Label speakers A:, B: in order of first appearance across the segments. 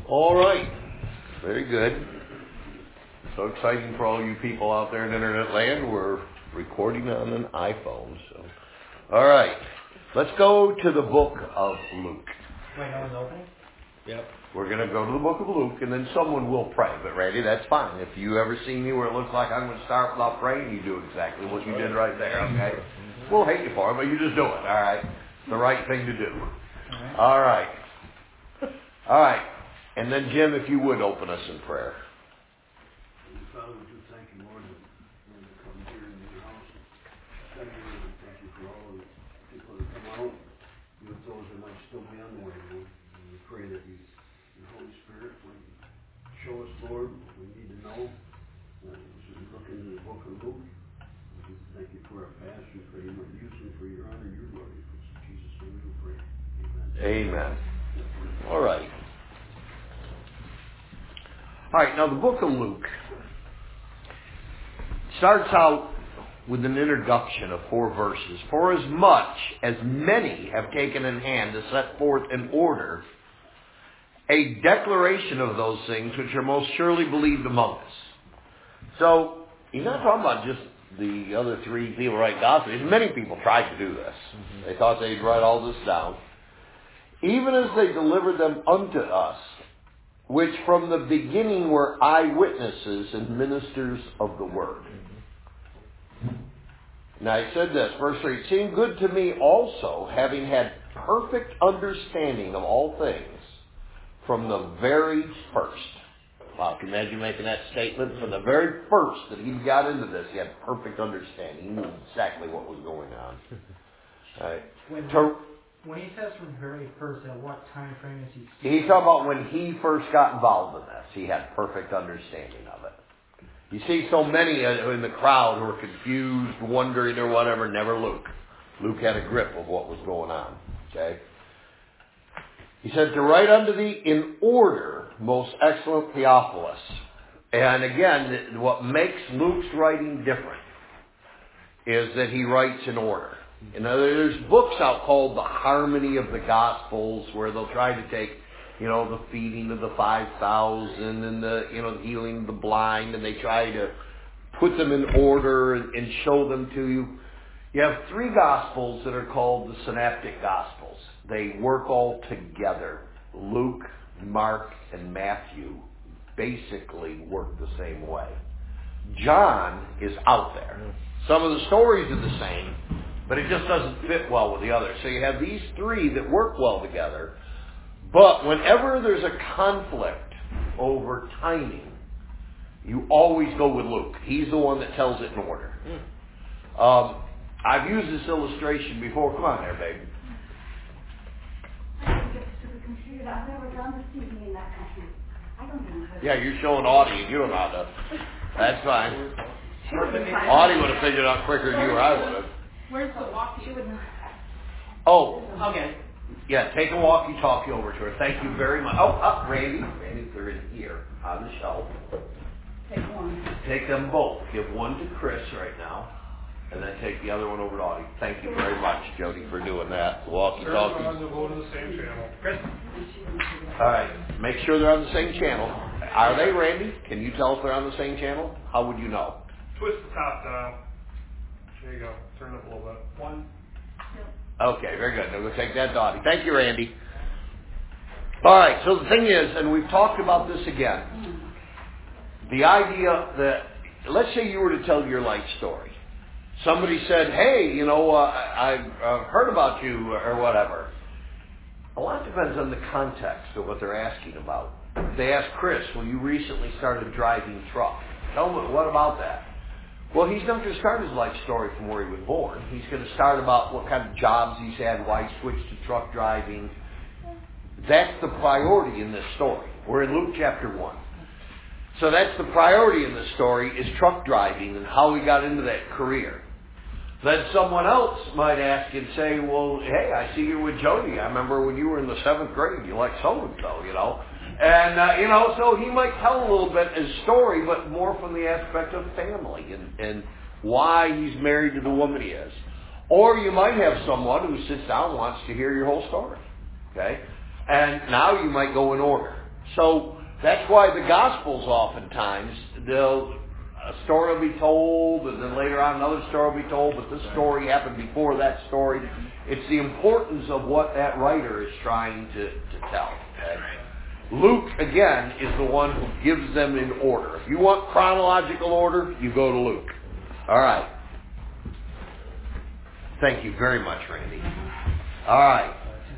A: All right. Very good. So exciting for all you people out there in internet land. We're recording on an iPhone. So, all right. Let's go to the book of Luke.
B: Wait, no one's opening?
A: Yep. We're going to go to the book of Luke, and then someone will pray. But, Randy, that's fine. If you ever see me where it looks like I'm going to start without praying, you do exactly what you did right there, okay? We'll hate you for it, but you just do it, all right? It's the right thing to do. All right. All right. And then, Jim, if you would open us in prayer.
C: Father, we do thank you, Lord, that we come here in your house. Thank you for all the people that come out. You have those that might still be on the way, Lord. And we pray that your Holy Spirit would show us, Lord, what we need to know. As we look into the book of Luke, we thank you for our pastor. We pray you might use him for your honor and your glory. In Jesus' name we pray.
A: Amen.
C: Amen.
A: All right. All right, now the book of Luke starts out with an introduction of 4 verses. For as much as many have taken in hand to set forth in order a declaration of those things which are most surely believed among us. So, he's not talking about just the other 3 people write gospels. Many people tried to do this. They thought they'd write all this down. Even as they delivered them unto us, which from the beginning were eyewitnesses and ministers of the word. Now he said this, verse 3, it seemed good to me also, having had perfect understanding of all things from the very first. Wow, can you imagine making that statement? From the very first that he got into this, he had perfect understanding. He knew exactly what was going on. All right.
B: When he says from very first, at what time frame is he speaking?
A: He's talking about when he first got involved in this. He had perfect understanding of it. You see so many in the crowd who are confused, wondering or whatever, never Luke. Luke had a grip of what was going on. Okay? He said, to write unto thee in order, most excellent Theophilus. And again, what makes Luke's writing different is that he writes in order. You know, there's books out called The Harmony of the Gospels where they'll try to take, the feeding of the 5,000 and the healing of the blind, and they try to put them in order and show them to you. You have 3 Gospels that are called the Synoptic Gospels. They work all together. Luke, Mark, and Matthew basically work the same way. John is out there. Some of the stories are the same, but it just doesn't fit well with the others. So you have these 3 that work well together. But whenever there's a conflict over timing, you always go with Luke. He's the one that tells it in order. I've used this illustration before. Come on there, babe.
D: I can get to the computer. I've never done the speaking in that country. I don't know how to.
A: Yeah, you're showing Audie and you don't know how to. That's fine. Audie would have figured it out quicker than you or I would have.
D: Where's the walkie? She would know.
A: Oh.
B: Okay.
A: Yeah, take a walkie-talkie over to her. Thank you very much. Oh, Randy. Randy, they're in here on the shelf.
D: Take one.
A: Take them both. Give one to Chris right now, and then take the other one over to Audie. Thank you very much, Jody, for doing that. Walkie-talkie.
E: They're on the same channel.
A: Chris? All right. Make sure they're on the same channel. Are they, Randy? Can you tell if they're on the same channel? How would you know?
E: Twist the top down. There you go. Turn it up a little bit. 1.
A: Okay, very good. Now we'll take that to Audie. Thank you, Randy. All right, so the thing is, and we've talked about this again, the idea that, let's say you were to tell your life story. Somebody said, hey, I've heard about you or whatever. A lot depends on the context of what they're asking about. If they ask Chris, well, you recently started driving truck. Tell me, what about that? Well, he's not going to start his life story from where he was born. He's going to start about what kind of jobs he's had, why he switched to truck driving. That's the priority in this story. We're in Luke chapter 1. So that's the priority in this story is truck driving and how he got into that career. Then someone else might ask and say, well, hey, I see you're with Jody. I remember when you were in the 7th grade, you liked so-and-so, And, so he might tell a little bit his story, but more from the aspect of family and why he's married to the woman he is. Or you might have someone who sits down and wants to hear your whole story. Okay? And now you might go in order. So that's why the Gospels oftentimes, a story will be told, and then later on another story will be told, but this story happened before that story. It's the importance of what that writer is trying to tell. Okay? Luke, again, is the one who gives them in order. If you want chronological order, you go to Luke. All right. Thank you very much, Randy. All right.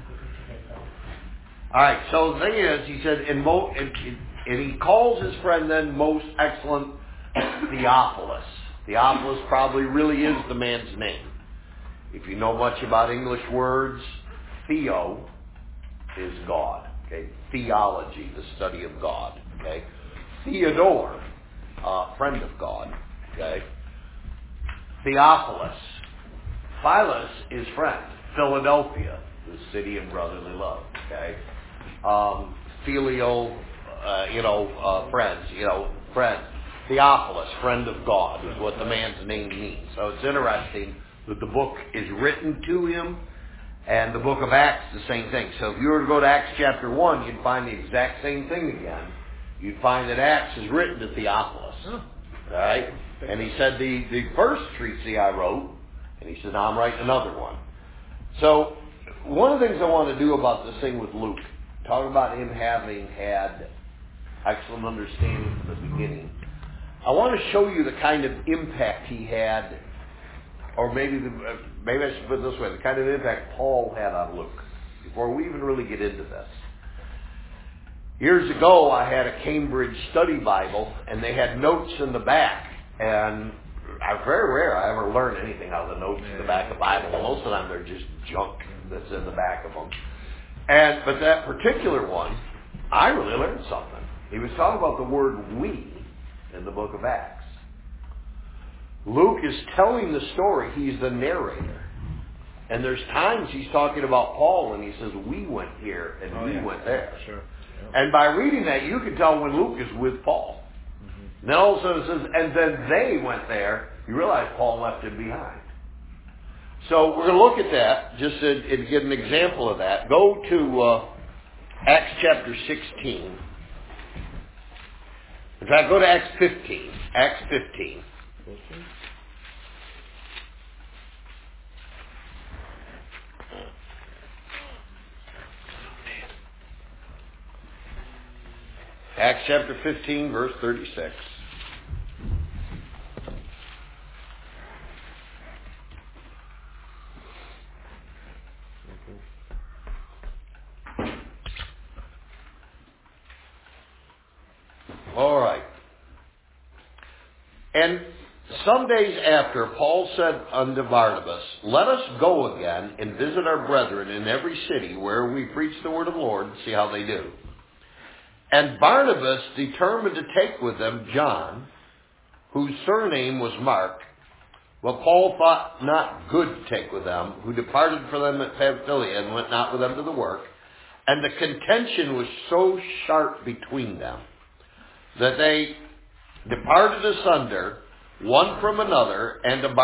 A: All right, so the thing is, he said, and he calls his friend then most excellent Theophilus. Theophilus probably really is the man's name. If you know much about English words, Theo is God. Okay, theology, the study of God. Okay, Theodore, friend of God. Okay, Theophilus, Philos is friend. Philadelphia, the city of brotherly love. Okay. Filial, friends, friend. Theophilus, friend of God, is what the man's name means. So it's interesting that the book is written to him, and the book of Acts, the same thing. So if you were to go to Acts chapter 1, you'd find the exact same thing again. You'd find that Acts is written to Theophilus. All right? And he said, the first treatise I wrote, and he said, now I'm writing another one. So one of the things I want to do about this thing with Luke, talk about him having had excellent understanding from the beginning. I want to show you the kind of impact he had, or maybe I should put it this way, the kind of impact Paul had on Luke, before we even really get into this. Years ago, I had a Cambridge study Bible, and they had notes in the back, and it's very rare I ever learn anything out of the notes in the back of the Bible. Most of the time, they're just junk that's in the back of them. But that particular one, I really learned something. He was talking about the word "we" in the book of Acts. Luke is telling the story. He's the narrator. And there's times he's talking about Paul and he says, we went here and we went there.
F: Sure. Yeah.
A: And by reading that, you can tell when Luke is with Paul. Mm-hmm. Then all of a sudden it says, and then they went there. You realize Paul left him behind. So we're going to look at that, just to get an example of that. Go to Acts chapter 16. In fact, go to Acts 15. Acts 15. Acts chapter 15, verse 36. All right. And some days after, Paul said unto Barnabas, let us go again and visit our brethren in every city where we preach the word of the Lord and see how they do. And Barnabas determined to take with them John, whose surname was Mark, but Paul thought not good to take with them, who departed from them at Pamphylia and went not with them to the work. And the contention was so sharp between them that they departed asunder, one from another, so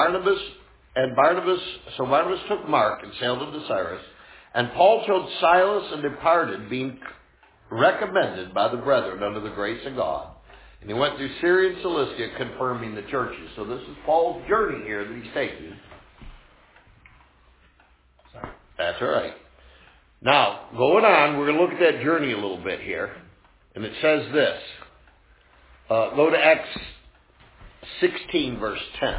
A: Barnabas took Mark and sailed unto Cyrus, and Paul chose Silas and departed, being recommended by the brethren unto the grace of God. And he went through Syria and Cilicia, confirming the churches. So this is Paul's journey here that he's taking.
B: Sorry.
A: That's all right. Now, going on, we're going to look at that journey a little bit here. And it says this. Go to Acts 16, verse 10.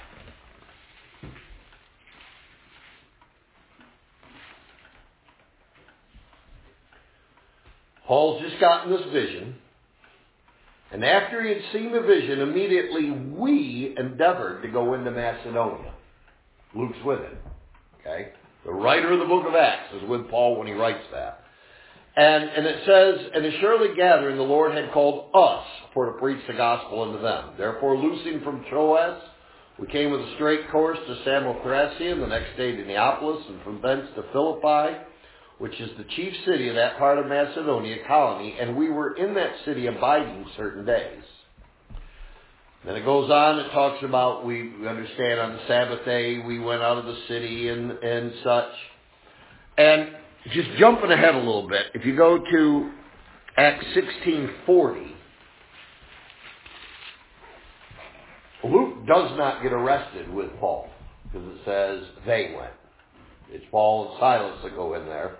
A: Paul's just gotten this vision. And after he had seen the vision, immediately we endeavored to go into Macedonia. Luke's with him. Okay? The writer of the book of Acts is with Paul when he writes that. And it says, and assuredly gathering, the Lord had called us for to preach the gospel unto them. Therefore, loosing from Troas, we came with a straight course to Samothrace, and the next day to Neapolis, and from thence to Philippi, which is the chief city of that part of Macedonia, colony, and we were in that city abiding certain days. Then it goes on, it talks about, we understand on the Sabbath day, we went out of the city and such. And just jumping ahead a little bit, if you go to Acts 16:40, Luke does not get arrested with Paul, because it says they went. It's Paul and Silas that go in there.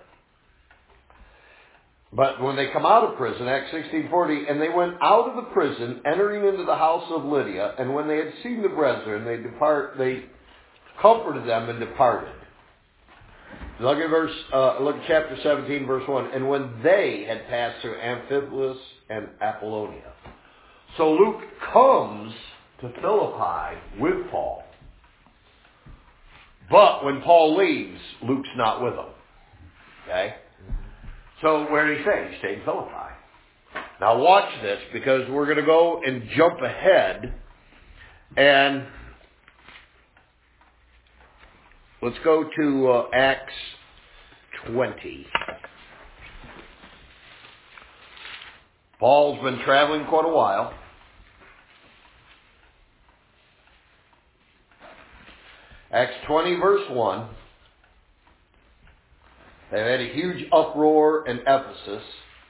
A: But when they come out of prison, Acts 16:40, and they went out of the prison, entering into the house of Lydia, and when they had seen the brethren, they comforted them and departed. Look at chapter 17, verse 1. And when they had passed through Amphipolis and Apollonia. So Luke comes to Philippi with Paul. But when Paul leaves, Luke's not with him. Okay? So where did he stay? He stayed in Philippi. Now watch this, because we're going to go and jump ahead. And let's go to Acts 20. Paul's been traveling quite a while. Acts 20, verse 1. They had a huge uproar in Ephesus.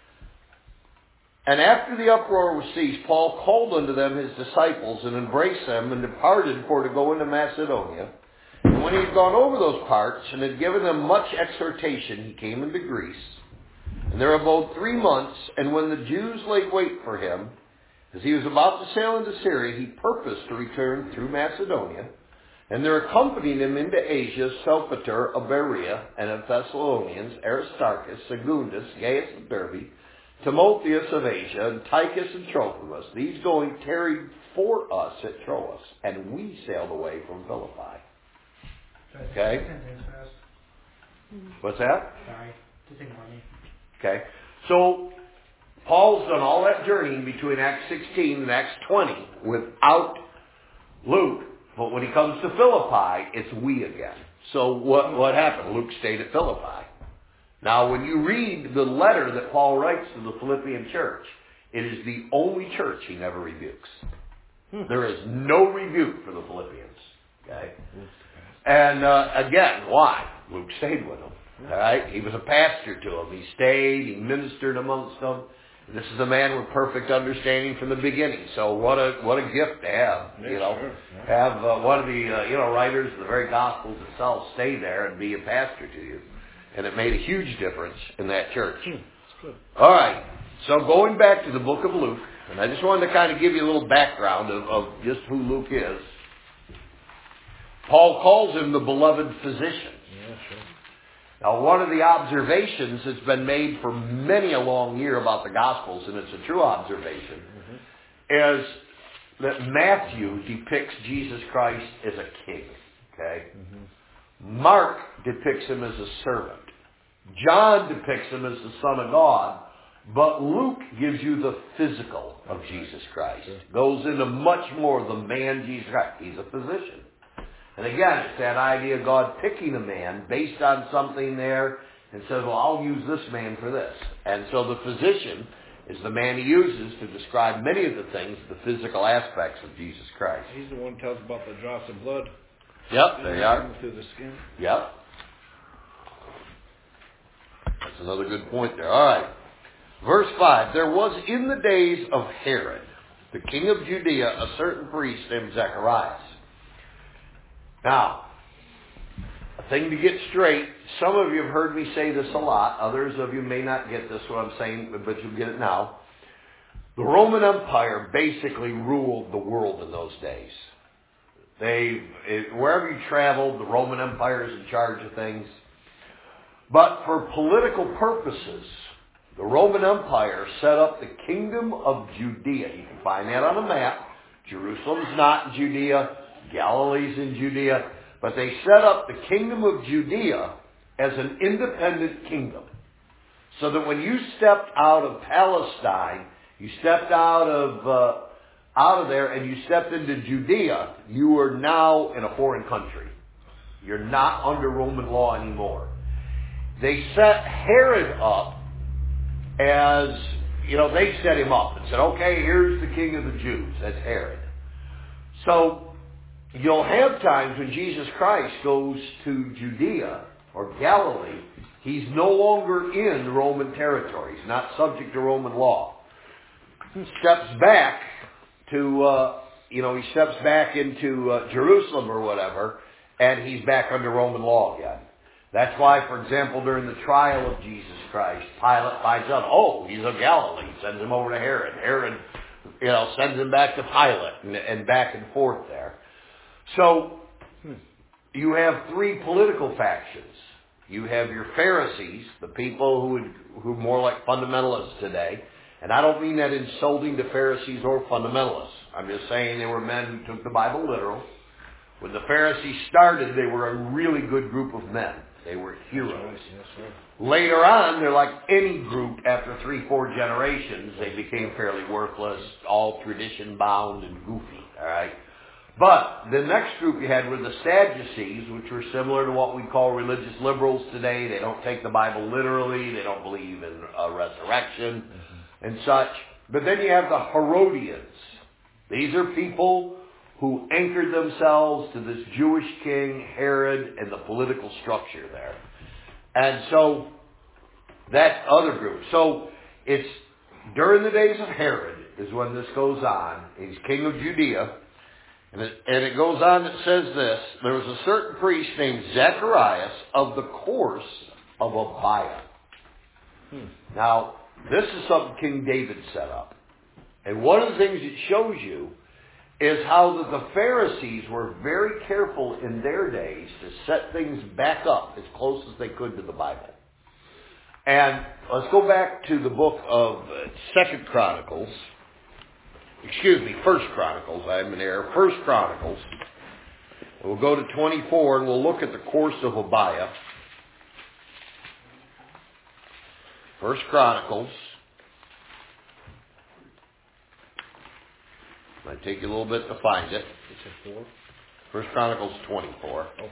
A: And after the uproar was ceased, Paul called unto them his disciples and embraced them and departed for to go into Macedonia. And when he had gone over those parts and had given them much exhortation, he came into Greece. And there abode 3 months. And when the Jews laid wait for him, as he was about to sail into Syria, he purposed to return through Macedonia. And there accompanied him into Asia Sopater of Berea, and of Thessalonians, Aristarchus, Secundus, Gaius of Derbe, Timotheus of Asia, and Tychus and Trophimus. These going tarried for us at Troas, and we sailed away from Philippi. Okay? What's that?
B: Sorry. Just ignore me.
A: Okay. So, Paul's done all that journeying between Acts 16 and Acts 20 without Luke. But when he comes to Philippi, it's we again. So what happened? Luke stayed at Philippi. Now, when you read the letter that Paul writes to the Philippian church, it is the only church he never rebukes. There is no rebuke for the Philippians. Okay? And again, why? Luke stayed with them. All right? He was a pastor to them. He stayed. He ministered amongst them. This is a man with perfect understanding from the beginning. So what a gift to have, have one of the writers of the very Gospels itself stay there and be a pastor to you, and it made a huge difference in that church. All right, so going back to the book of Luke, and I just wanted to kind of give you a little background of just who Luke is. Paul calls him the beloved physician.
F: Yeah, sure.
A: Now, one of the observations that's been made for many a long year about the Gospels, and it's a true observation, is that Matthew depicts Jesus Christ as a king. Okay? Mark depicts him as a servant. John depicts him as the Son of God. But Luke gives you the physical of Jesus Christ. Goes into much more of the man Jesus Christ. He's a physician. And again, it's that idea of God picking a man based on something there and says, well, I'll use this man for this. And so the physician is the man he uses to describe many of the things, the physical aspects of Jesus Christ.
F: He's the one who tells about the drops of blood.
A: Yep, there you are.
F: Through the skin.
A: Yep. That's another good point there. All right. Verse 5, there was in the days of Herod, the king of Judea, a certain priest named Zacharias. Now, a thing to get straight, some of you have heard me say this a lot. Others of you may not get this, what I'm saying, but you'll get it now. The Roman Empire basically ruled the world in those days. Wherever you traveled, the Roman Empire is in charge of things. But for political purposes, the Roman Empire set up the kingdom of Judea. You can find that on a map. Jerusalem's not in Judea. Galilee's in Judea. But they set up the kingdom of Judea as an independent kingdom. So that when you stepped out of Palestine, you stepped out of there and you stepped into Judea, you are now in a foreign country. You're not under Roman law anymore. They set Herod up as, they set him up and said, okay, here's the king of the Jews. That's Herod. So you'll have times when Jesus Christ goes to Judea or Galilee, He's no longer in Roman territory. He's not subject to Roman law. He steps back to, he steps back into Jerusalem or whatever, and he's back under Roman law again. That's why, for example, during the trial of Jesus Christ, Pilate finds out, oh, he's of Galilee, sends him over to Herod. Herod, sends him back to Pilate, and back and forth there. So, you have three political factions. You have your Pharisees, the people who are more like fundamentalists today. And I don't mean that insulting to Pharisees or fundamentalists. I'm just saying they were men who took the Bible literal. When the Pharisees started, they were a really good group of men. They were heroes. Later on, they're like any group after 3-4 generations. They became fairly worthless, all tradition-bound and goofy. All right? But the next group you had were the Sadducees, which were similar to what we call religious liberals today. They don't take the Bible literally. They don't believe in a resurrection and such. But then you have the Herodians. These are people who anchored themselves to this Jewish king, Herod, and the political structure there. And so, that other group. So, it's during the days of Herod is when this goes on. He's king of Judea. And it goes on, it says this, there was a certain priest named Zacharias of the course of Abiah. Now, this is something King David set up. And one of the things it shows you is how the Pharisees were very careful in their days to set things back up as close as they could to the Bible. And let's go back to the book of 1 Chronicles. I'm in error. 1 Chronicles. We'll go to 24 and we'll look at the course of Abiah. 1 Chronicles. Might take you a little bit to find it.
F: It's a 4.
A: 1 Chronicles 24.
F: Okay.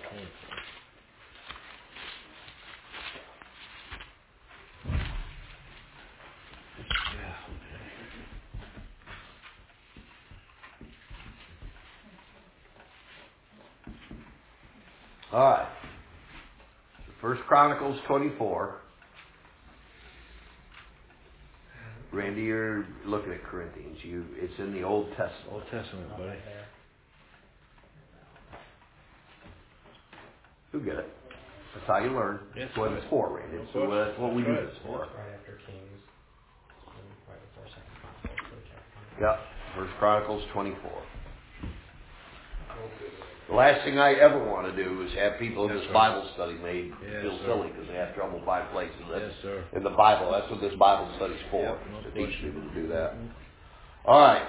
A: All right. 1 Chronicles 24. Randy, you're looking at Corinthians. It's in the Old Testament.
F: Old Testament, buddy.
A: You'll get it. That's how you learn.
F: Yes,
A: That's what it's for, Randy. That's what we use it for.
B: Right after Kings, right before 2 Chronicles.
A: Yep. 1 Chronicles 24. The last thing I ever want to do is have people in this Bible study made feel silly because they have trouble finding places in the Bible. That's what this Bible study's for, to teach people to do that. All right.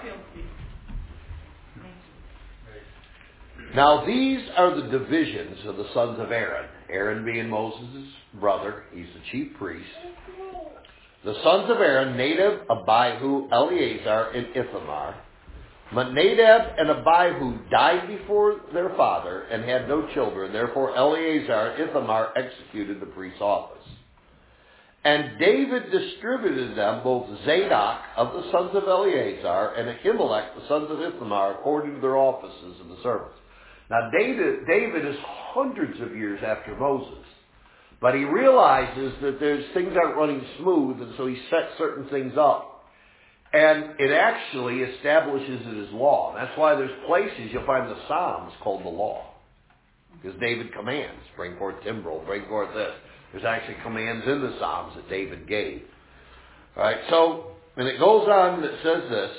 A: Now these are the divisions of the sons of Aaron. Aaron being Moses' brother. He's the chief priest. The sons of Aaron, Nadab, Abihu, Eleazar, and Ithamar. But Nadab and Abihu died before their father and had no children. Therefore Eleazar and Ithamar executed the priest's office. And David distributed them both Zadok of the sons of Eleazar and Ahimelech the sons of Ithamar according to their offices in the service. Now David is hundreds of years after Moses. But he realizes that things aren't running smooth, and so he sets certain things up. And it actually establishes it as law. That's why there's places you'll find the Psalms called the law. Because David commands, bring forth timbrel, bring forth this. There's actually commands in the Psalms that David gave. Alright, so, and it goes on and it says this.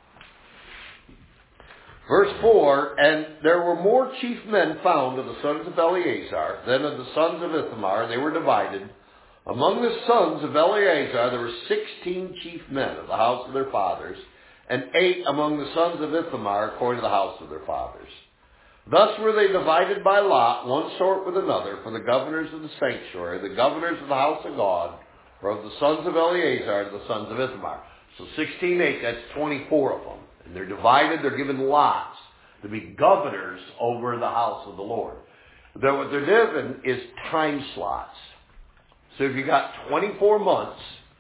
A: Verse 4, and there were more chief men found of the sons of Eleazar than of the sons of Ithamar. They were divided. Among the sons of Eleazar there were 16 chief men of the house of their fathers, and 8 among the sons of Ithamar according to the house of their fathers. Thus were they divided by lot, one sort with another, for the governors of the sanctuary, the governors of the house of God, or of the sons of Eleazar to the sons of Ithamar. So 16-8, that's 24 of them. And they're divided, they're given lots to be governors over the house of the Lord. What they're given is time slots. So if you got 12 months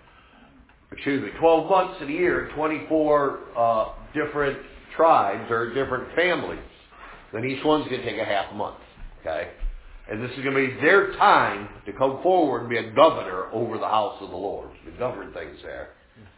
A: in a year, 24 different tribes or different families, then each one's going to take a half month. Okay? And this is going to be their time to come forward and be a governor over the house of the Lord. To govern things there.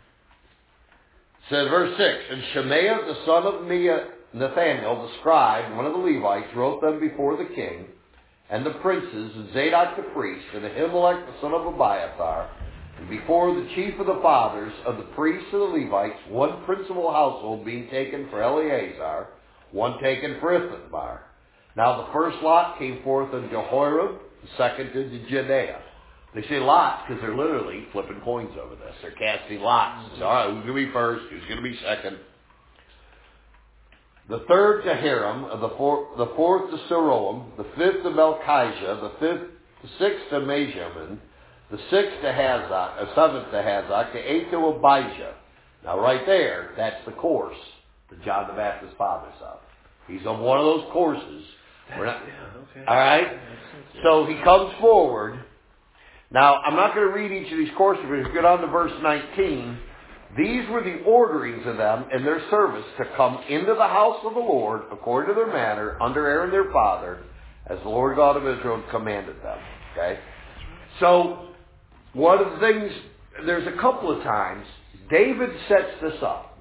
A: It says, verse 6, And Shemaiah the son of Nathaniel, the scribe, one of the Levites, wrote them before the king, and the princes, and Zadok the priest, and Ahimelech the son of Abiathar, and before the chief of the fathers of the priests and the Levites, one principal household being taken for Eleazar, one taken for Ithamar. Now the first lot came forth unto Jehoram, the second unto Jedaiah. They say lots because they're literally flipping coins over this. They're casting lots. It's all right, who's going to be first? Who's going to be second? The third to Hiram, the fourth to Seroam, the fifth to Melchijah, the sixth to Mejamin, the sixth to Hazak, the seventh to Hazak, the eighth to Abijah. Now right there, that's the course that John the Baptist's father's of. He's on one of those courses. All right? So he comes forward. Now, I'm not going to read each of these courses, but if you get on to verse 19, these were the orderings of them in their service to come into the house of the Lord, according to their manner, under Aaron their father, as the Lord God of Israel commanded them. Okay? So, one of the things, there's a couple of times, David sets this up.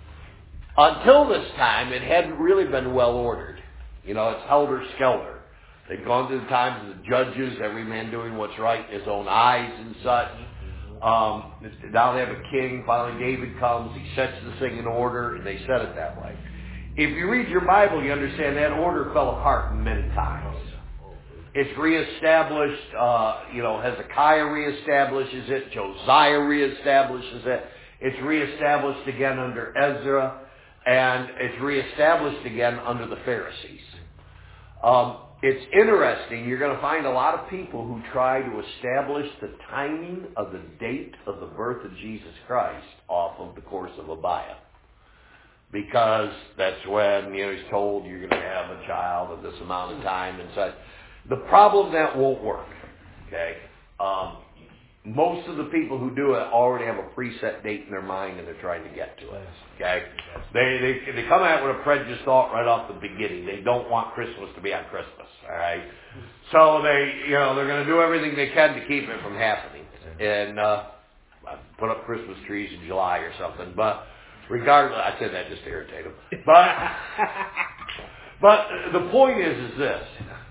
A: Until this time, it hadn't really been well ordered. You know, it's helter-skelter. They'd gone through the times of the judges, every man doing what's right in his own eyes and such. Now they have a king. Finally, David comes. He sets this thing in order, and they set it that way. If you read your Bible, you understand that order fell apart many times. It's reestablished. Hezekiah reestablishes it. Josiah reestablishes it. It's reestablished again under Ezra, and it's reestablished again under the Pharisees. It's interesting. You're going to find a lot of people who try to establish the timing of the date of the birth of Jesus Christ off of the course of Abiah. Because that's when, he's told you're going to have a child of this amount of time and such. The problem, that won't work. Okay? Most of the people who do it already have a preset date in their mind and they're trying to get to it. Okay? They come out with a prejudiced thought right off the beginning. They don't want Christmas to be on Christmas. All right? So they're going to do everything they can to keep it from happening. And put up Christmas trees in July or something. But regardless, I said that just to irritate them. But the point is this.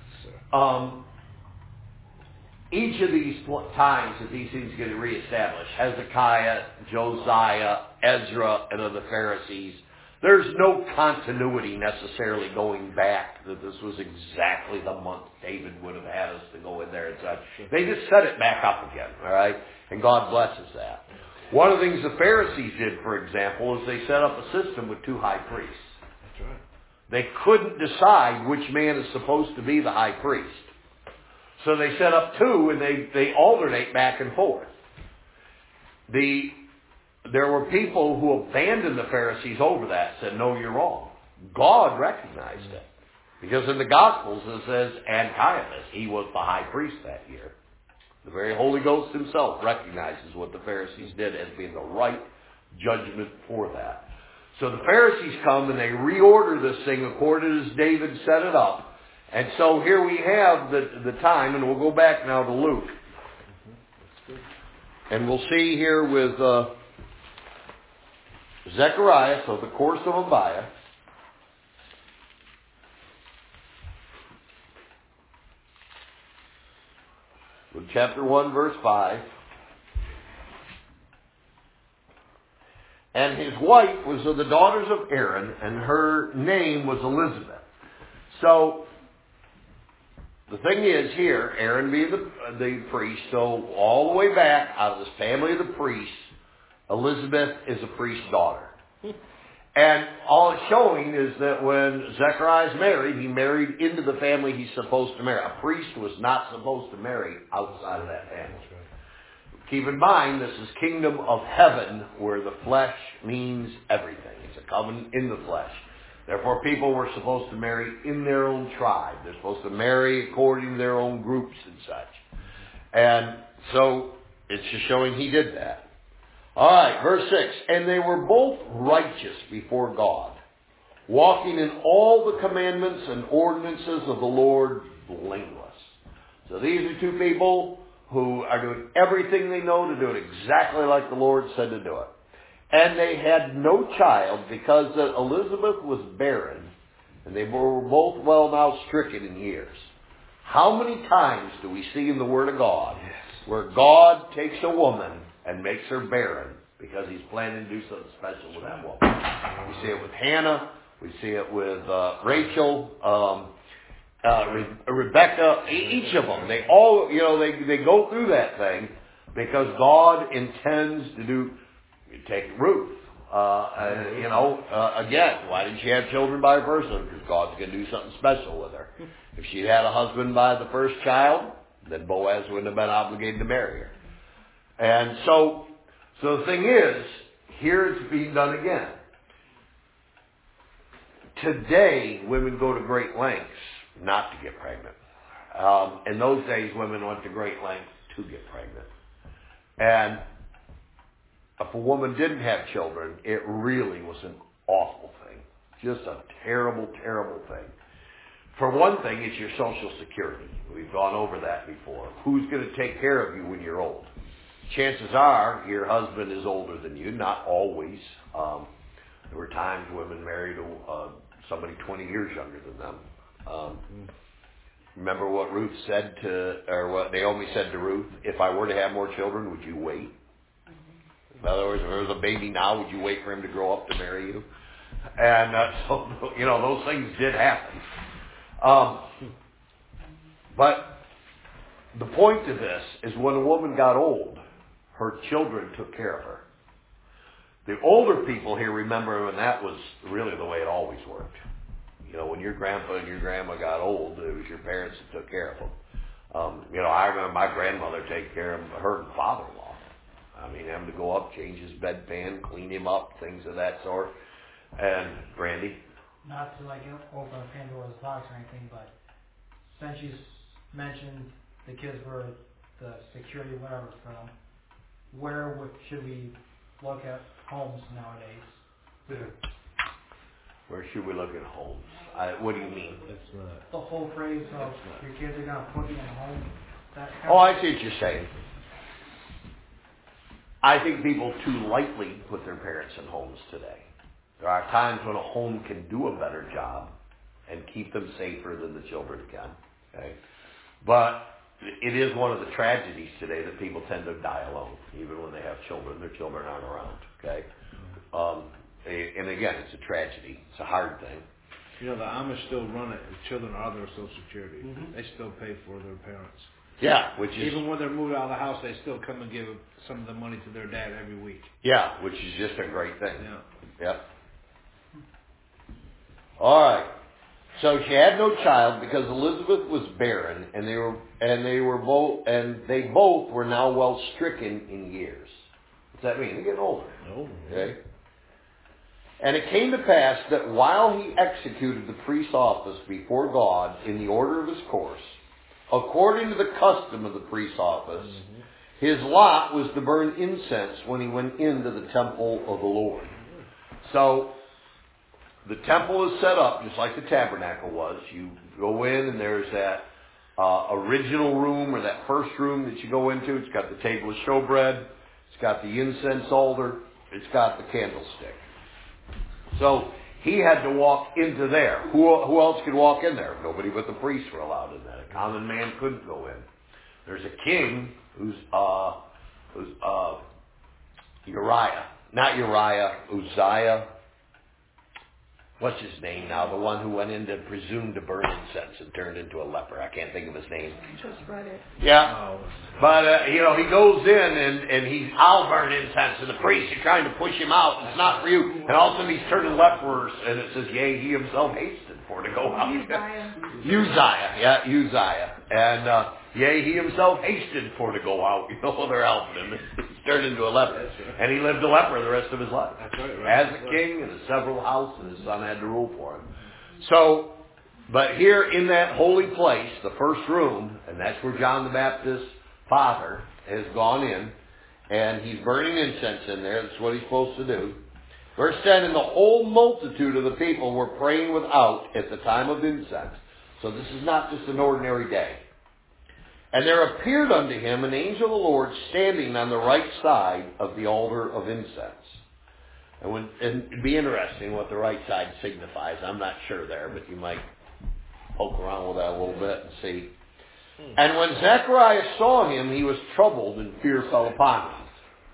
A: Each of these times that these things get reestablished, Hezekiah, Josiah, Ezra, and of the Pharisees, there's no continuity necessarily going back that this was exactly the month David would have had us to go in there and such. They just set it back up again, all right? And God blesses that. One of the things the Pharisees did, for example, is they set up a system with two high priests.
F: That's right.
A: They couldn't decide which man is supposed to be the high priest. So they set up two, and they alternate back and forth. There were people who abandoned the Pharisees over that, said, no, you're wrong. God recognized it. Because in the Gospels it says, and Caiaphas, he was the high priest that year. The very Holy Ghost himself recognizes what the Pharisees did as being the right judgment for that. So the Pharisees come and they reorder this thing according as David set it up. And so here we have the time, and we'll go back now to Luke. And we'll see here with Zechariah, so the course of Abiah. Luke chapter 1, verse 5. And his wife was of the daughters of Aaron, and her name was Elizabeth. So, the thing is here, Aaron being the priest, so all the way back out of this family of the priests, Elizabeth is a priest's daughter. And all it's showing is that when Zechariah is married, he married into the family he's supposed to marry. A priest was not supposed to marry outside of that family. Keep in mind, this is kingdom of heaven, where the flesh means everything. It's a covenant in the flesh. Therefore, people were supposed to marry in their own tribe. They're supposed to marry according to their own groups and such. And so, it's just showing he did that. All right, verse 6. And they were both righteous before God, walking in all the commandments and ordinances of the Lord blameless. So these are two people who are doing everything they know to do it exactly like the Lord said to do it. And they had no child because Elizabeth was barren, and they were both well now stricken in years. How many times do we see in the Word of God where God takes a woman and makes her barren because He's planning to do something special with that woman? We see it with Hannah. We see it with Rachel, Rebecca. Each of them, they all, they go through that thing because God intends to do. You take Ruth. Again, why did she have children by her first husband? Because God's going to do something special with her. If she'd had a husband by the first child, then Boaz wouldn't have been obligated to marry her. And so the thing is, here it's being done again. Today, women go to great lengths not to get pregnant. In those days, women went to great lengths to get pregnant. And if a woman didn't have children, it really was an awful thing. Just a terrible, terrible thing. For one thing, it's your Social Security. We've gone over that before. Who's going to take care of you when you're old? Chances are your husband is older than you. Not always. There were times women married somebody 20 years younger than them. Remember what Ruth said or what Naomi said to Ruth? If I were to have more children, would you wait? In other words, if there was a baby now, would you wait for him to grow up to marry you? And so, those things did happen. But the point to this is when a woman got old, her children took care of her. The older people here remember when that was really the way it always worked. When your grandpa and your grandma got old, it was your parents that took care of them. I remember my grandmother taking care of her father-in-law. Having to go up, change his bedpan, clean him up, things of that sort. And Randy?
B: Not to open Pandora's box or anything, but since you mentioned the kids were the security, whatever, for them, should we look at homes nowadays?
E: Yeah.
A: Where should we look at homes? What do you mean?
B: The whole phrase of your kids are going to put you in a home.
A: I see what you're saying. I think people too lightly put their parents in homes today. There are times when a home can do a better job and keep them safer than the children can. Okay? But it is one of the tragedies today that people tend to die alone, even when they have children. Their children aren't around. Okay? And again, it's a tragedy. It's a hard thing.
F: The Amish still run it. The children are their Social Security. Mm-hmm. They still pay for their parents.
A: Yeah, which is...
F: Even when they're moved out of the house, they still come and give some of the money to their dad every week.
A: Yeah, which is just a great thing.
F: Yeah.
A: Yep. All right. So she had no child because Elizabeth was barren, and they both were now well stricken in years. What's that mean? They're getting older. Okay. And it came to pass that while he executed the priest's office before God in the order of his course, according to the custom of the priest's office, his lot was to burn incense when he went into the temple of the Lord. So, the temple is set up just like the tabernacle was. You go in and there's that original room or that first room that you go into. It's got the table of showbread. It's got the incense altar. It's got the candlestick. So, he had to walk into there. Who else could walk in there? Nobody but the priests were allowed in there. A common man couldn't go in. There's a king who's Uriah. Not Uriah, Uzziah. What's his name now? The one who went in to presume to burn incense and turned into a leper. I can't think of his name.
G: Just read it.
A: Yeah. But, he goes in and I'll burn incense. And the priests are trying to push him out. It's not for you. And all of a sudden he's turning leprous. And it says, yea, he himself hastened for to go out. Uzziah. And, yea, he himself hasted for to go out. They're helping him. He's turned into a leper. And he lived a leper the rest of his life. As a king in a several house, and his son had to rule for him. So, but here in that holy place, the first room, and that's where John the Baptist's father has gone in, and he's burning incense in there. That's what he's supposed to do. Verse 10, and the whole multitude of the people were praying without at the time of incense. So this is not just an ordinary day. And there appeared unto him an angel of the Lord standing on the right side of the altar of incense. And it'd be interesting what the right side signifies. I'm not sure there, but you might poke around with that a little bit and see. And when Zechariah saw him, he was troubled, and fear fell upon him.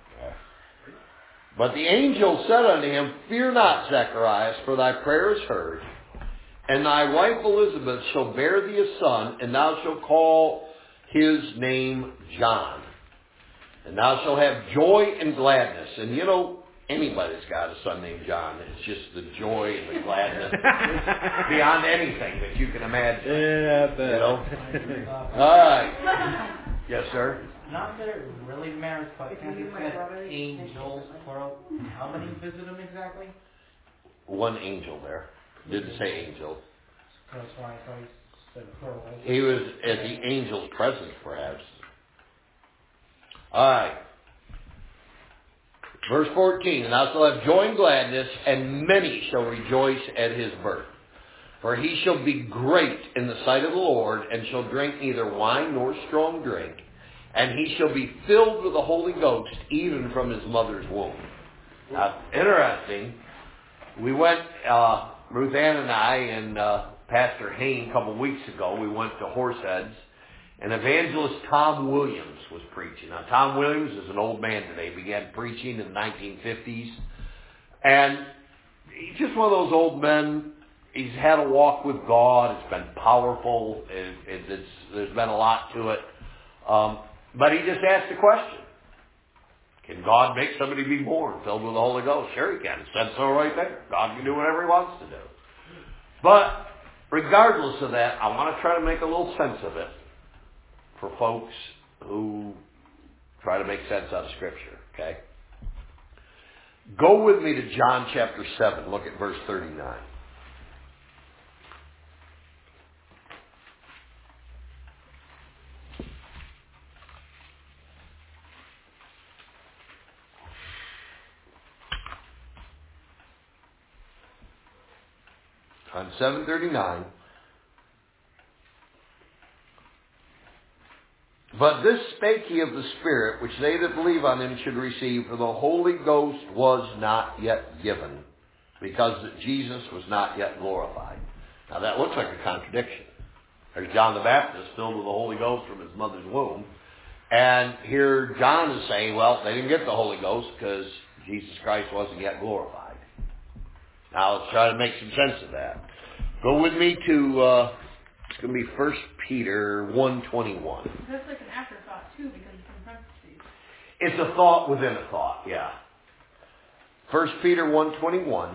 A: But the angel said unto him, Fear not, Zacharias, for thy prayer is heard. And thy wife Elizabeth shall bear thee a son, and thou shalt call his name John. And thou shalt have joy and gladness. And you know, anybody that's got a son named John, it's just the joy and the gladness beyond anything that you can imagine.
F: Yeah, I bet.
A: You know? All right. Yes, sir?
B: Not that it really matters, but since it said angels, plural, how many visit him exactly?
A: One angel there. Didn't say angel.
B: That's why I thought he said plural.
A: He was at the angel's presence, perhaps. All right. Verse 14, And thou shalt have joy and gladness, and many shall rejoice at his birth. For he shall be great in the sight of the Lord, and shall drink neither wine nor strong drink. And he shall be filled with the Holy Ghost, even from his mother's womb. Now, interesting. We went, Ruth Ann and I and Pastor Hain a couple of weeks ago, we went to Horseheads, and evangelist Tom Williams was preaching. Now, Tom Williams is an old man today. He began preaching in the 1950s. And he's just one of those old men. He's had a walk with God. It's been powerful. There's been a lot to it. But he just asked a question. Can God make somebody be born filled with the Holy Ghost? Sure he can. It said so right there. God can do whatever he wants to do. But regardless of that, I want to try to make a little sense of it for folks who try to make sense out of Scripture. Okay? Go with me to John chapter 7. Look at verse 39. On 7:39, But this spake he of the Spirit, which they that believe on him should receive, for the Holy Ghost was not yet given, because that Jesus was not yet glorified. Now that looks like a contradiction. There's John the Baptist filled with the Holy Ghost from his mother's womb. And here John is saying, well, they didn't get the Holy Ghost because Jesus Christ wasn't yet glorified. Now let's try to make some sense of that. Go with me to, it's going to be 1 Peter 1:21.
G: That's like an afterthought too, because it's in parentheses.
A: It's a thought within a thought, yeah. 1 Peter 1:21.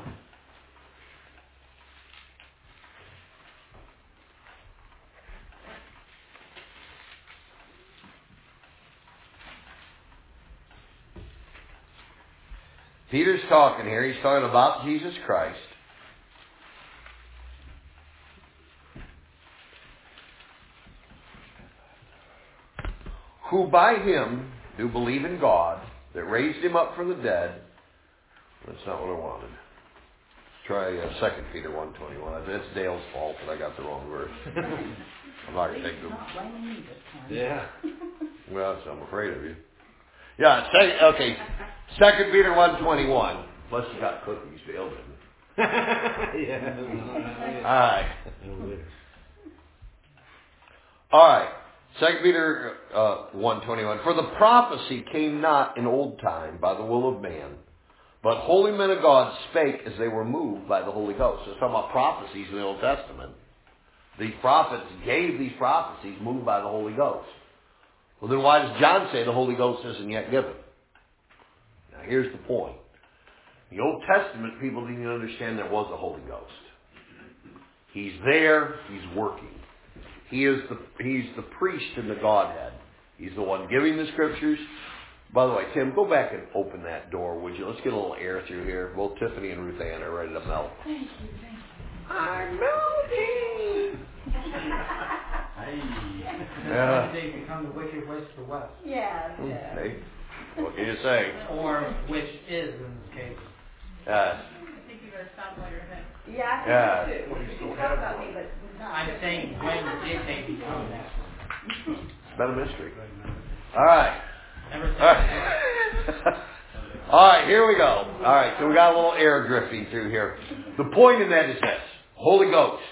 A: Peter's talking here. He's talking about Jesus Christ. Who by him do believe in God, that raised him up from the dead. That's not what I wanted. Try 2 Peter 1:21. That's Dale's fault that I got the wrong verse. I'm not going to take them.
F: Yeah.
A: Well, so I'm afraid of you. Yeah, okay. 2 Peter 1:21. Plus you got cookies, Dale didn't.
F: Yeah.
A: All right. 2 Peter 1:21. For the prophecy came not in old time by the will of man, but holy men of God spake as they were moved by the Holy Ghost. So it's talking about prophecies in the Old Testament. These prophets gave these prophecies moved by the Holy Ghost. Well, then why does John say the Holy Ghost isn't yet given? Now, here's the point. The Old Testament people didn't even understand there was a Holy Ghost. He's there. He's working. He's the priest in the Godhead. He's the one giving the Scriptures. By the way, Tim, go back and open that door, would you? Let's get a little air through here. Both Tiffany and Ruth Ann are ready to melt.
G: Thank you.
A: I'm melting!
B: Yeah. They become the wicked west to the west.
D: Yes,
A: Hey, what can you say?
B: Or which is, in this case.
G: I think you better stop while you're ahead.
D: Yeah, I think so too. You talk about me, but not.
B: I'm saying when did they become that?
A: It's been a mystery. All right.
B: Never
A: All right. All right, here we go. All right, so we got a little air drifting through here. The point in that is this. Holy Ghost.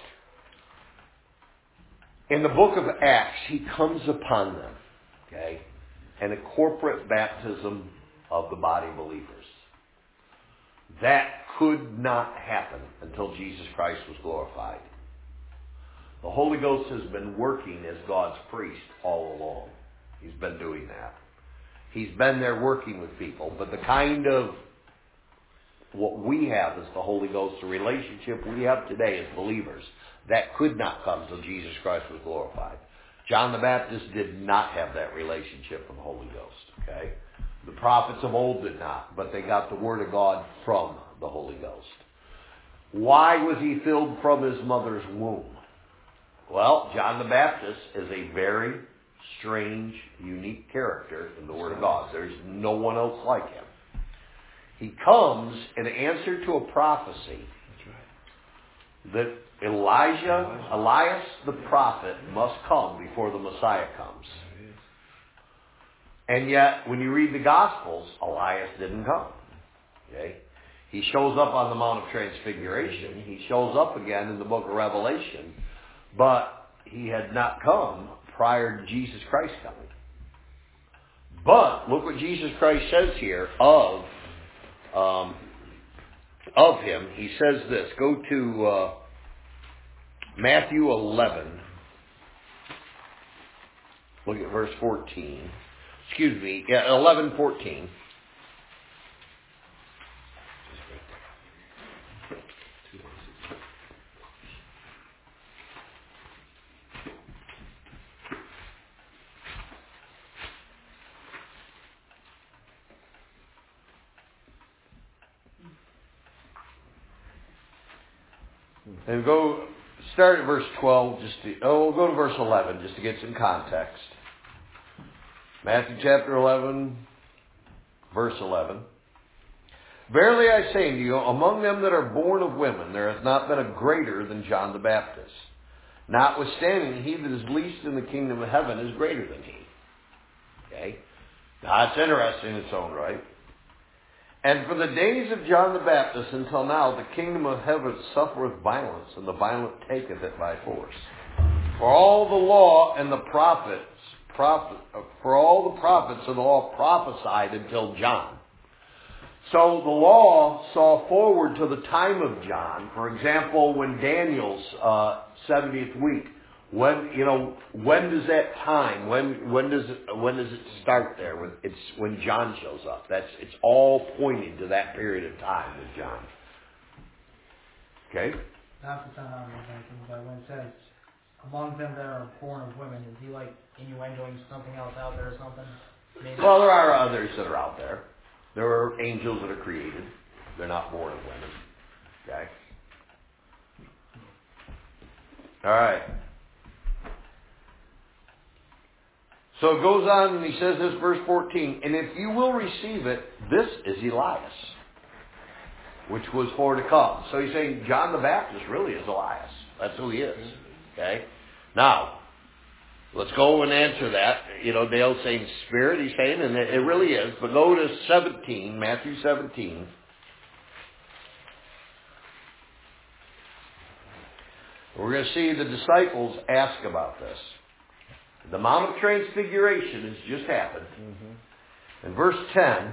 A: In the book of Acts, He comes upon them. Okay? And a corporate baptism of the body of believers. That could not happen until Jesus Christ was glorified. The Holy Ghost has been working as God's priest all along. He's been doing that. He's been there working with people. But the kind of what we have as the Holy Ghost, the relationship we have today as believers, that could not come until Jesus Christ was glorified. John the Baptist did not have that relationship with the Holy Ghost. Okay? The prophets of old did not, but they got the Word of God from the Holy Ghost. Why was he filled from his mother's womb? Well, John the Baptist is a very strange, unique character in the Word of God. There's no one else like him. He comes in answer to a prophecy that Elias the prophet must come before the Messiah comes. And yet, when you read the Gospels, Elias didn't come. Okay? He shows up on the Mount of Transfiguration. He shows up again in the book of Revelation. But he had not come prior to Jesus Christ coming. But look what Jesus Christ says here of him. He says this. Go to Matthew 11. Look at verse 14. Excuse me, 11:14. And start at verse 12, we'll go to verse 11 just to get some context. Matthew chapter 11, verse 11. Verily I say unto you, among them that are born of women, there hath not been a greater than John the Baptist. Notwithstanding, he that is least in the kingdom of heaven is greater than he. Okay? Now, that's interesting in its own right. And from the days of John the Baptist until now, the kingdom of heaven suffereth violence, and the violent taketh it by force. For all the law and the prophets, for all the prophets of the law prophesied until John. So the law saw forward to the time of John. For example, when Daniel's 70th week, when does that time? When does it start there? It's when John shows up. It's all pointing to that period of time with John. Okay.
B: Not to sound out of but when it says among them that are born of women, is he like innuendoing something else out there or something? Maybe.
A: Well, there are others that are out there. There are angels that are created. They're not born of women. Okay. All right. So it goes on and he says this, verse 14, and if you will receive it, this is Elias, which was for to come. So he's saying John the Baptist really is Elias. That's who he is. Okay? Now, let's go and answer that. Dale's saying spirit, he's saying, and it really is. But go to 17, Matthew 17. We're going to see the disciples ask about this. The Mount of Transfiguration has just happened. In verse 10,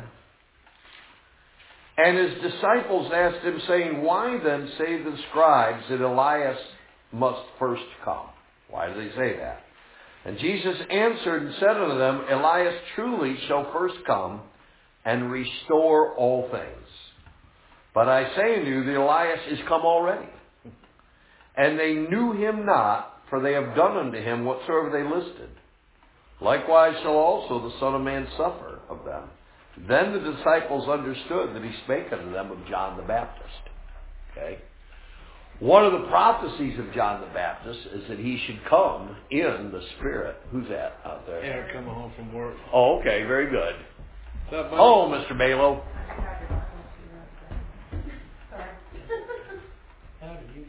A: and his disciples asked him, saying, why then say the scribes that Elias must first come? Why do they say that? And Jesus answered and said unto them, Elias truly shall first come and restore all things. But I say unto you, that Elias is come already. And they knew him not, for they have done unto him whatsoever they listed. Likewise shall also the Son of Man suffer of them. Then the disciples understood that he spake unto them of John the Baptist. Okay? One of the prophecies of John the Baptist is that he should come in the Spirit. Who's that out there?
F: Eric coming home from work.
A: Oh, okay, very good.
F: What's up, buddy?
A: Oh, Mr. Balo.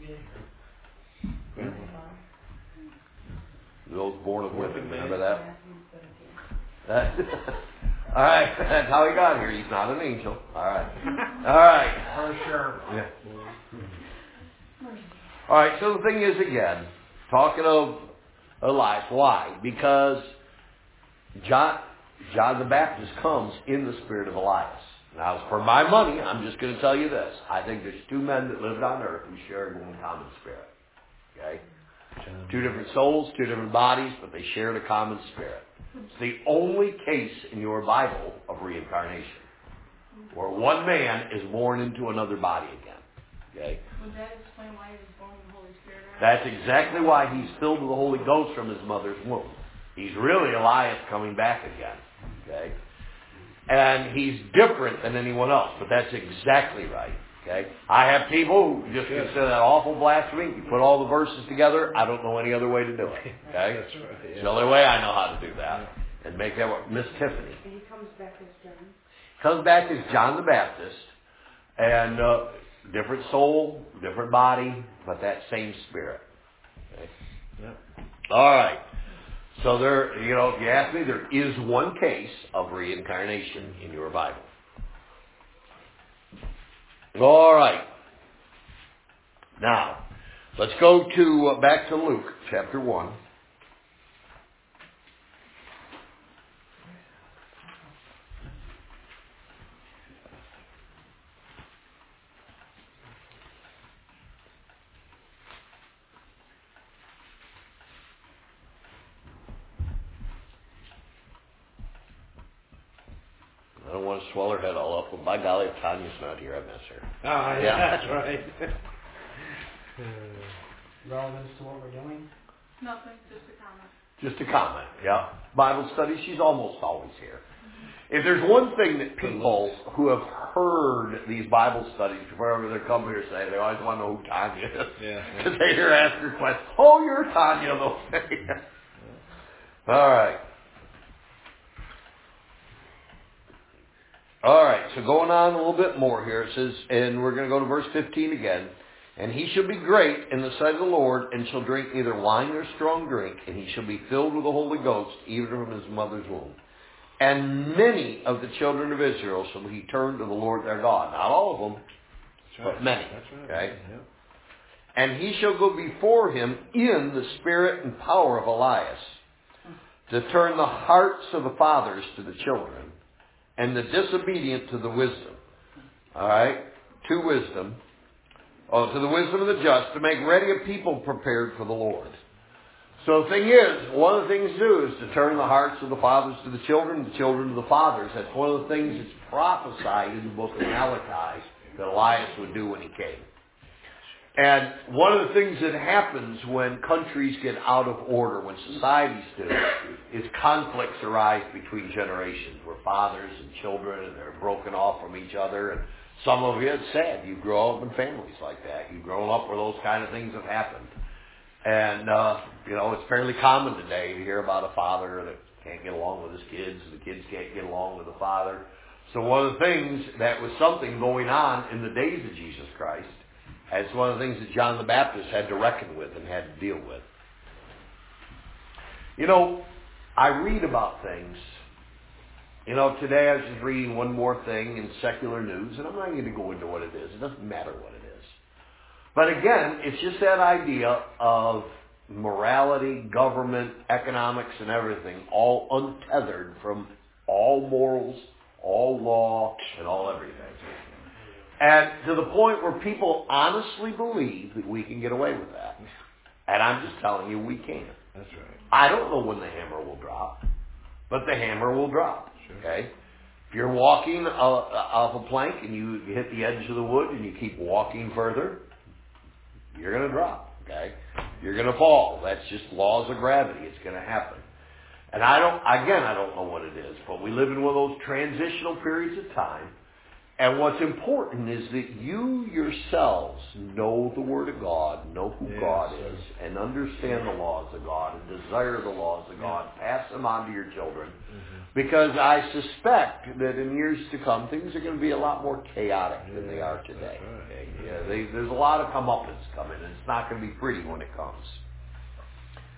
A: Those born of women, remember that? All right, that's how he got here. He's not an angel. All right. All right.
B: For sure.
A: Yeah. All right, so the thing is, again, talking of Elias. Why? Because John the Baptist comes in the spirit of Elias. Now, for my money, I'm just going to tell you this. I think there's two men that lived on earth who shared one common spirit. Okay? Two different souls, two different bodies, but they shared a common spirit. It's the only case in your Bible of reincarnation where one man is born into another body again. Okay?
G: Would that explain why he was born with the Holy Spirit?
A: That's exactly why he's filled with the Holy Ghost from his mother's womb. He's really Elias coming back again. Okay? And he's different than anyone else, but that's exactly right. Okay? I have people who just consider that awful blasphemy. You put all the verses together, I don't know any other way to do it. Okay?
F: That's right.
A: It's the only way I know how to do that. And make that work. Miss Tiffany.
H: And he comes back as John.
A: Comes back as John the Baptist, and different soul, different body, but that same spirit. Okay?
F: Yep.
A: All right. So there, if you ask me, there is one case of reincarnation in your Bible. All right. Now, let's go to back to Luke chapter 1. I don't want to swell her head all up, but by golly, if Tanya's not here, I miss her.
F: Oh, yeah, that's right.
B: Relevance to what we're doing?
G: Nothing, just a comment.
A: Just a comment, yeah. Bible study, she's almost always here. If there's one thing that people who have heard these Bible studies, wherever they come here, say, they always want to know who Tanya is.
F: Yeah.
A: Because they hear ask her questions. Oh, you're Tanya, they'll say. All right. All right, so going on a little bit more here, it says, and we're going to go to verse 15 again. And he shall be great in the sight of the Lord, and shall drink neither wine nor strong drink, and he shall be filled with the Holy Ghost, even from his mother's womb. And many of the children of Israel shall he turn to the Lord their God. Not all of them, but many.
F: That's right.
A: Okay?
F: Yep.
A: And he shall go before him in the spirit and power of Elias, to turn the hearts of the fathers to the children, and the disobedient to the wisdom. All right? To wisdom. Oh, to the wisdom of the just, to make ready a people prepared for the Lord. So the thing is, one of the things to do is to turn the hearts of the fathers to the children to the fathers. That's one of the things that's prophesied in the book of Malachi that Elias would do when he came. And one of the things that happens when countries get out of order, when societies do, is conflicts arise between generations, where fathers and children, and they're broken off from each other. And some of you, it's sad. You grow up in families like that. You've grown up where those kind of things have happened. And, it's fairly common today to hear about a father that can't get along with his kids, and the kids can't get along with the father. So one of the things that was something going on in the days of Jesus Christ, it's one of the things that John the Baptist had to reckon with and had to deal with. I read about things. Today I was just reading one more thing in secular news, and I'm not going to go into what it is. It doesn't matter what it is. But again, it's just that idea of morality, government, economics, and everything, all untethered from all morals, all law, and all everything. And to the point where people honestly believe that we can get away with that. And I'm just telling you, we can.
F: That's right.
A: I don't know when the hammer will drop, but the hammer will drop.
F: Sure.
A: Okay? If you're walking off a plank and you hit the edge of the wood and you keep walking further, you're going to drop. Okay? You're going to fall. That's just laws of gravity. It's going to happen. And I don't know what it is, but we live in one of those transitional periods of time. And what's important is that you yourselves know the Word of God, know who God is, and understand the laws of God, and desire the laws of God. Pass them on to your children. Mm-hmm. Because I suspect that in years to come, things are going to be a lot more chaotic than they are today. Okay? There's a lot of comeuppance coming, and it's not going to be pretty when it comes.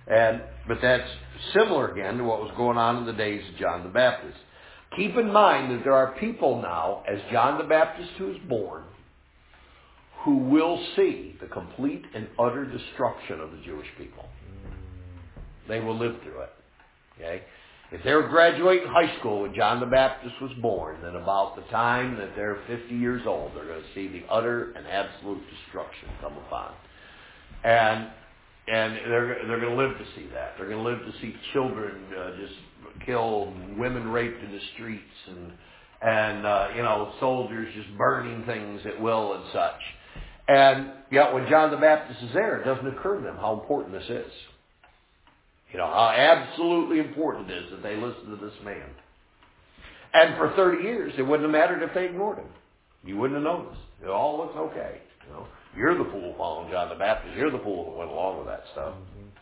A: But that's similar again to what was going on in the days of John the Baptist. Keep in mind that there are people now, as John the Baptist who is born, who will see the complete and utter destruction of the Jewish people. They will live through it. Okay? If they were graduating high school when John the Baptist was born, then about the time that they're 50 years old, they're going to see the utter and absolute destruction come upon. And they're going to live to see that. They're going to live to see children just killed, women raped in the streets, and soldiers just burning things at will and such. And yet when John the Baptist is there, it doesn't occur to them how important this is. How absolutely important it is that they listen to this man. And for 30 years, it wouldn't have mattered if they ignored him. You wouldn't have noticed. It all looks okay. You're the fool following John the Baptist. You're the fool that went along with that stuff.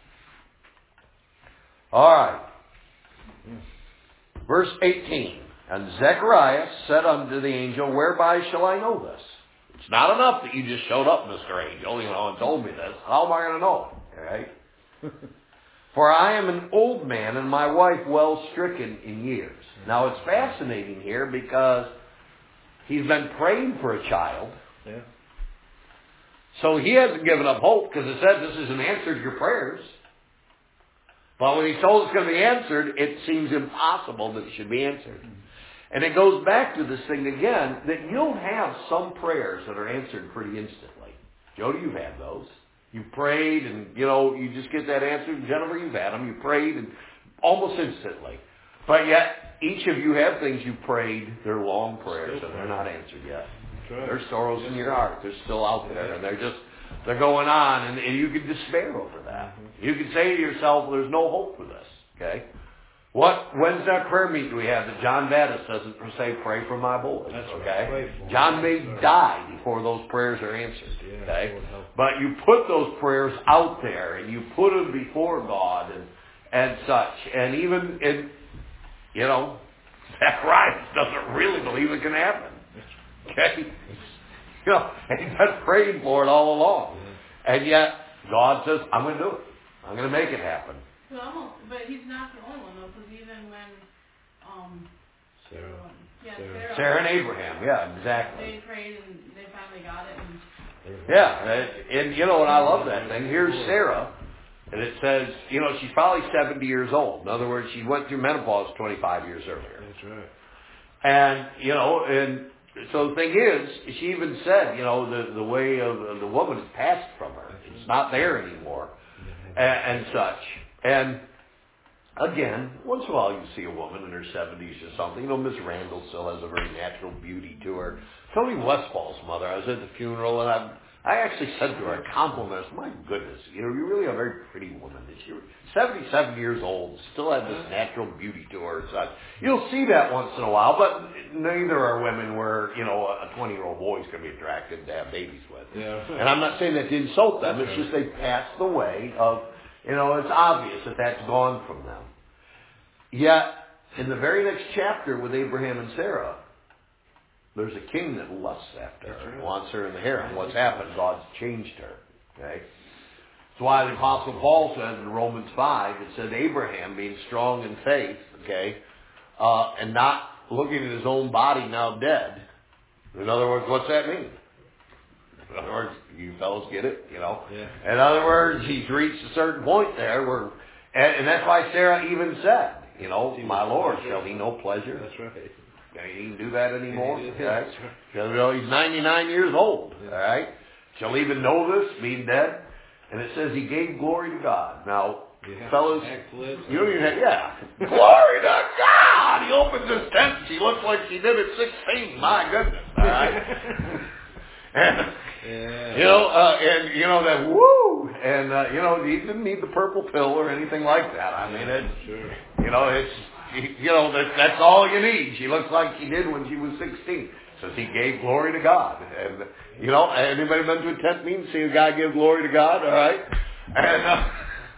A: All right. Verse 18. And Zechariah said unto the angel, whereby shall I know this? It's not enough that you just showed up, Mr. Angel, and told me this. How am I going to know? All right. For I am an old man and my wife well stricken in years. Now it's fascinating here because he's been praying for a child.
F: Yeah.
A: So he hasn't given up hope because it said this isn't answered your prayers. But when he's told it's going to be answered, it seems impossible that it should be answered. And it goes back to this thing again, that you'll have some prayers that are answered pretty instantly. Jody, you've had those. You prayed and, you just get that answer. Jennifer, you've had them. You prayed and almost instantly. But yet, each of you have things you prayed. They're long prayers and they're not answered yet. There's sorrows in your heart. They're still out there and they're going on and you can despair over that. You can say to yourself, there's no hope for this. Okay? When's that prayer meeting we have that John Baptist doesn't say, pray for my boys?
F: That's
A: okay?
F: Right.
A: John may die before those prayers are answered. Okay? But you put those prayers out there and you put them before God and such. And even Zacharias doesn't really believe it can happen. Okay? And he's been praying for it all along. And yet, God says, I'm going to do it. I'm going to make it happen.
G: But he's not the only one, though, because even when
A: Sarah and Abraham, yeah, exactly.
G: They prayed and they finally got it.
A: And I love that thing. Here's Sarah, and it says, she's probably 70 years old. In other words, she went through menopause 25 years earlier.
F: That's right.
A: And, and so the thing is, she even said, the way of the woman has passed from her. It's not there anymore. And such. And again, once in a while you see a woman in her 70s or something. Miss Randall still has a very natural beauty to her. Tony Westfall's mother, I was at the funeral and I actually said to her, compliments, my goodness, you're really a very pretty woman. She was 77 years old, still had this natural beauty to her and such. You'll see that once in a while, but neither are women where, a 20-year-old boy's going to be attracted to have babies with.
F: Yeah.
A: And I'm not saying that to insult them, it's just they passed the way of, it's obvious that that's gone from them. Yet, in the very next chapter with Abraham and Sarah, there's a king that lusts after her and wants her in the harem. What's happened? God's changed her. Okay? That's why the Apostle Paul says in Romans 5, it said Abraham being strong in faith, okay, and not looking at his own body now dead. In other words, what's that mean? In other words, you fellows get it, Yeah. In other words, he's reached a certain point there where, and that's why Sarah even said, my Lord, shall he know pleasure?
F: That's right.
A: He can do that anymore. Okay? He's 99 years old. All right? Shall he even know this, being dead? And it says he gave glory to God. Now, fellas, you don't even have, glory to God! He opens his tent. She looks like she did at 16. My goodness. All right? And, that woo! And, he didn't need the purple pill or anything like that. I mean, that's all you need. She looks like she did when she was 16. Says he gave glory to God. And, anybody been to a tent meeting, see a guy give glory to God? All right? And,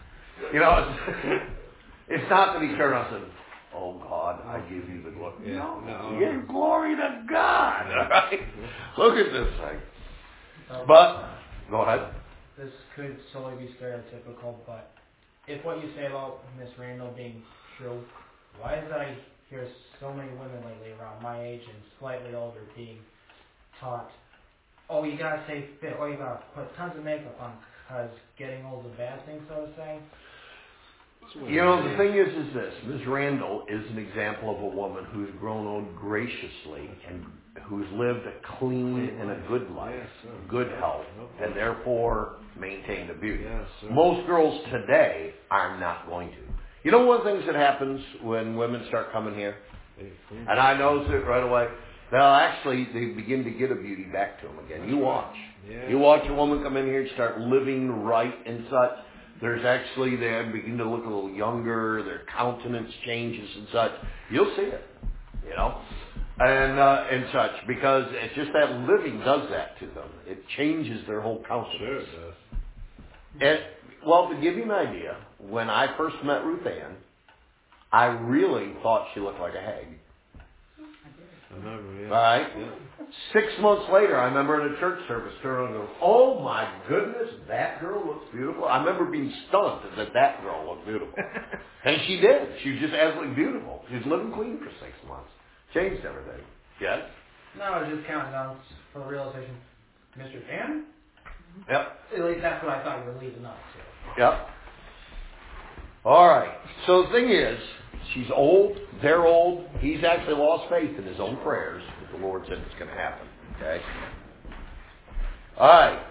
A: it's not that he turned around and said, oh God, I give you the glory.
F: Yeah,
A: no. He gave glory to God. All right? Look at this thing. But, go ahead.
B: This could solely be stereotypical, but if what you say about Miss Randall being true, why is it I hear so many women lately around my age and slightly older being taught, oh, you gotta stay fit, or you gotta put tons of makeup on, because getting old is a bad thing, so to say?
A: You know, the thing is this. Ms. Randall is an example of a woman who's grown old graciously and who's lived a clean and a good life, good health, and therefore maintained a beauty. Most girls today are not going to. You know one of the things that happens when women start coming here? And I notice it right away. Well, actually, they begin to get a beauty back to them again. You watch. You watch a woman come in here and start living right and such. There's actually, they begin to look a little younger, their countenance changes and such. You'll see it, you know, and such, because it's just that living does that to them. It changes their whole countenance.
F: Sure it does.
A: And, well, to give you an idea, when I first met Ruth Ann, I really thought she looked like a hag. All right? Yeah. 6 months later, I remember in a church service, turning and go, oh my goodness, that girl looks beautiful. I remember being stunned that girl looked beautiful. And she did. She was just absolutely beautiful. She was living clean for 6 months. Changed everything. Yes?
B: No, I was just counting down for the realization. Mr. Tan?
A: Yep.
B: At least that's what I thought you were leading up to.
A: Yep. All right. So the thing is, she's old. They're old. He's actually lost faith in his own prayers. The Lord said it's going to happen. Okay? All right.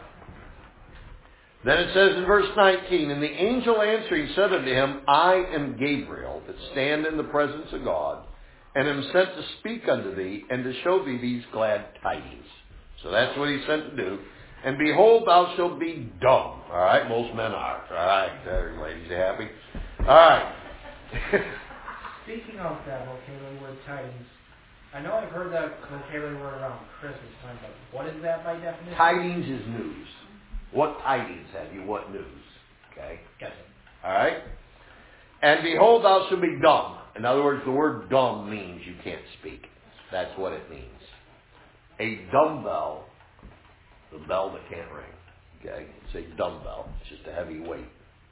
A: Then it says in verse 19, and the angel answering said unto him, I am Gabriel, that stand in the presence of God, and am sent to speak unto thee, and to show thee these glad tidings. So that's what he's sent to do. And behold, thou shalt be dumb. All right? Most men are. All right. There, ladies, you happy? All right.
B: Speaking of that vocabulary word tidings, I know I've heard that vocabulary word around Christmas time, but what is that by definition?
A: Tidings is news. What tidings have you? What news? Okay?
B: Gotcha.
A: All right? And behold, thou shalt be dumb. In other words, the word dumb means you can't speak. That's what it means. A dumbbell, the bell that can't ring. Okay? It's a dumbbell. It's just a heavy weight.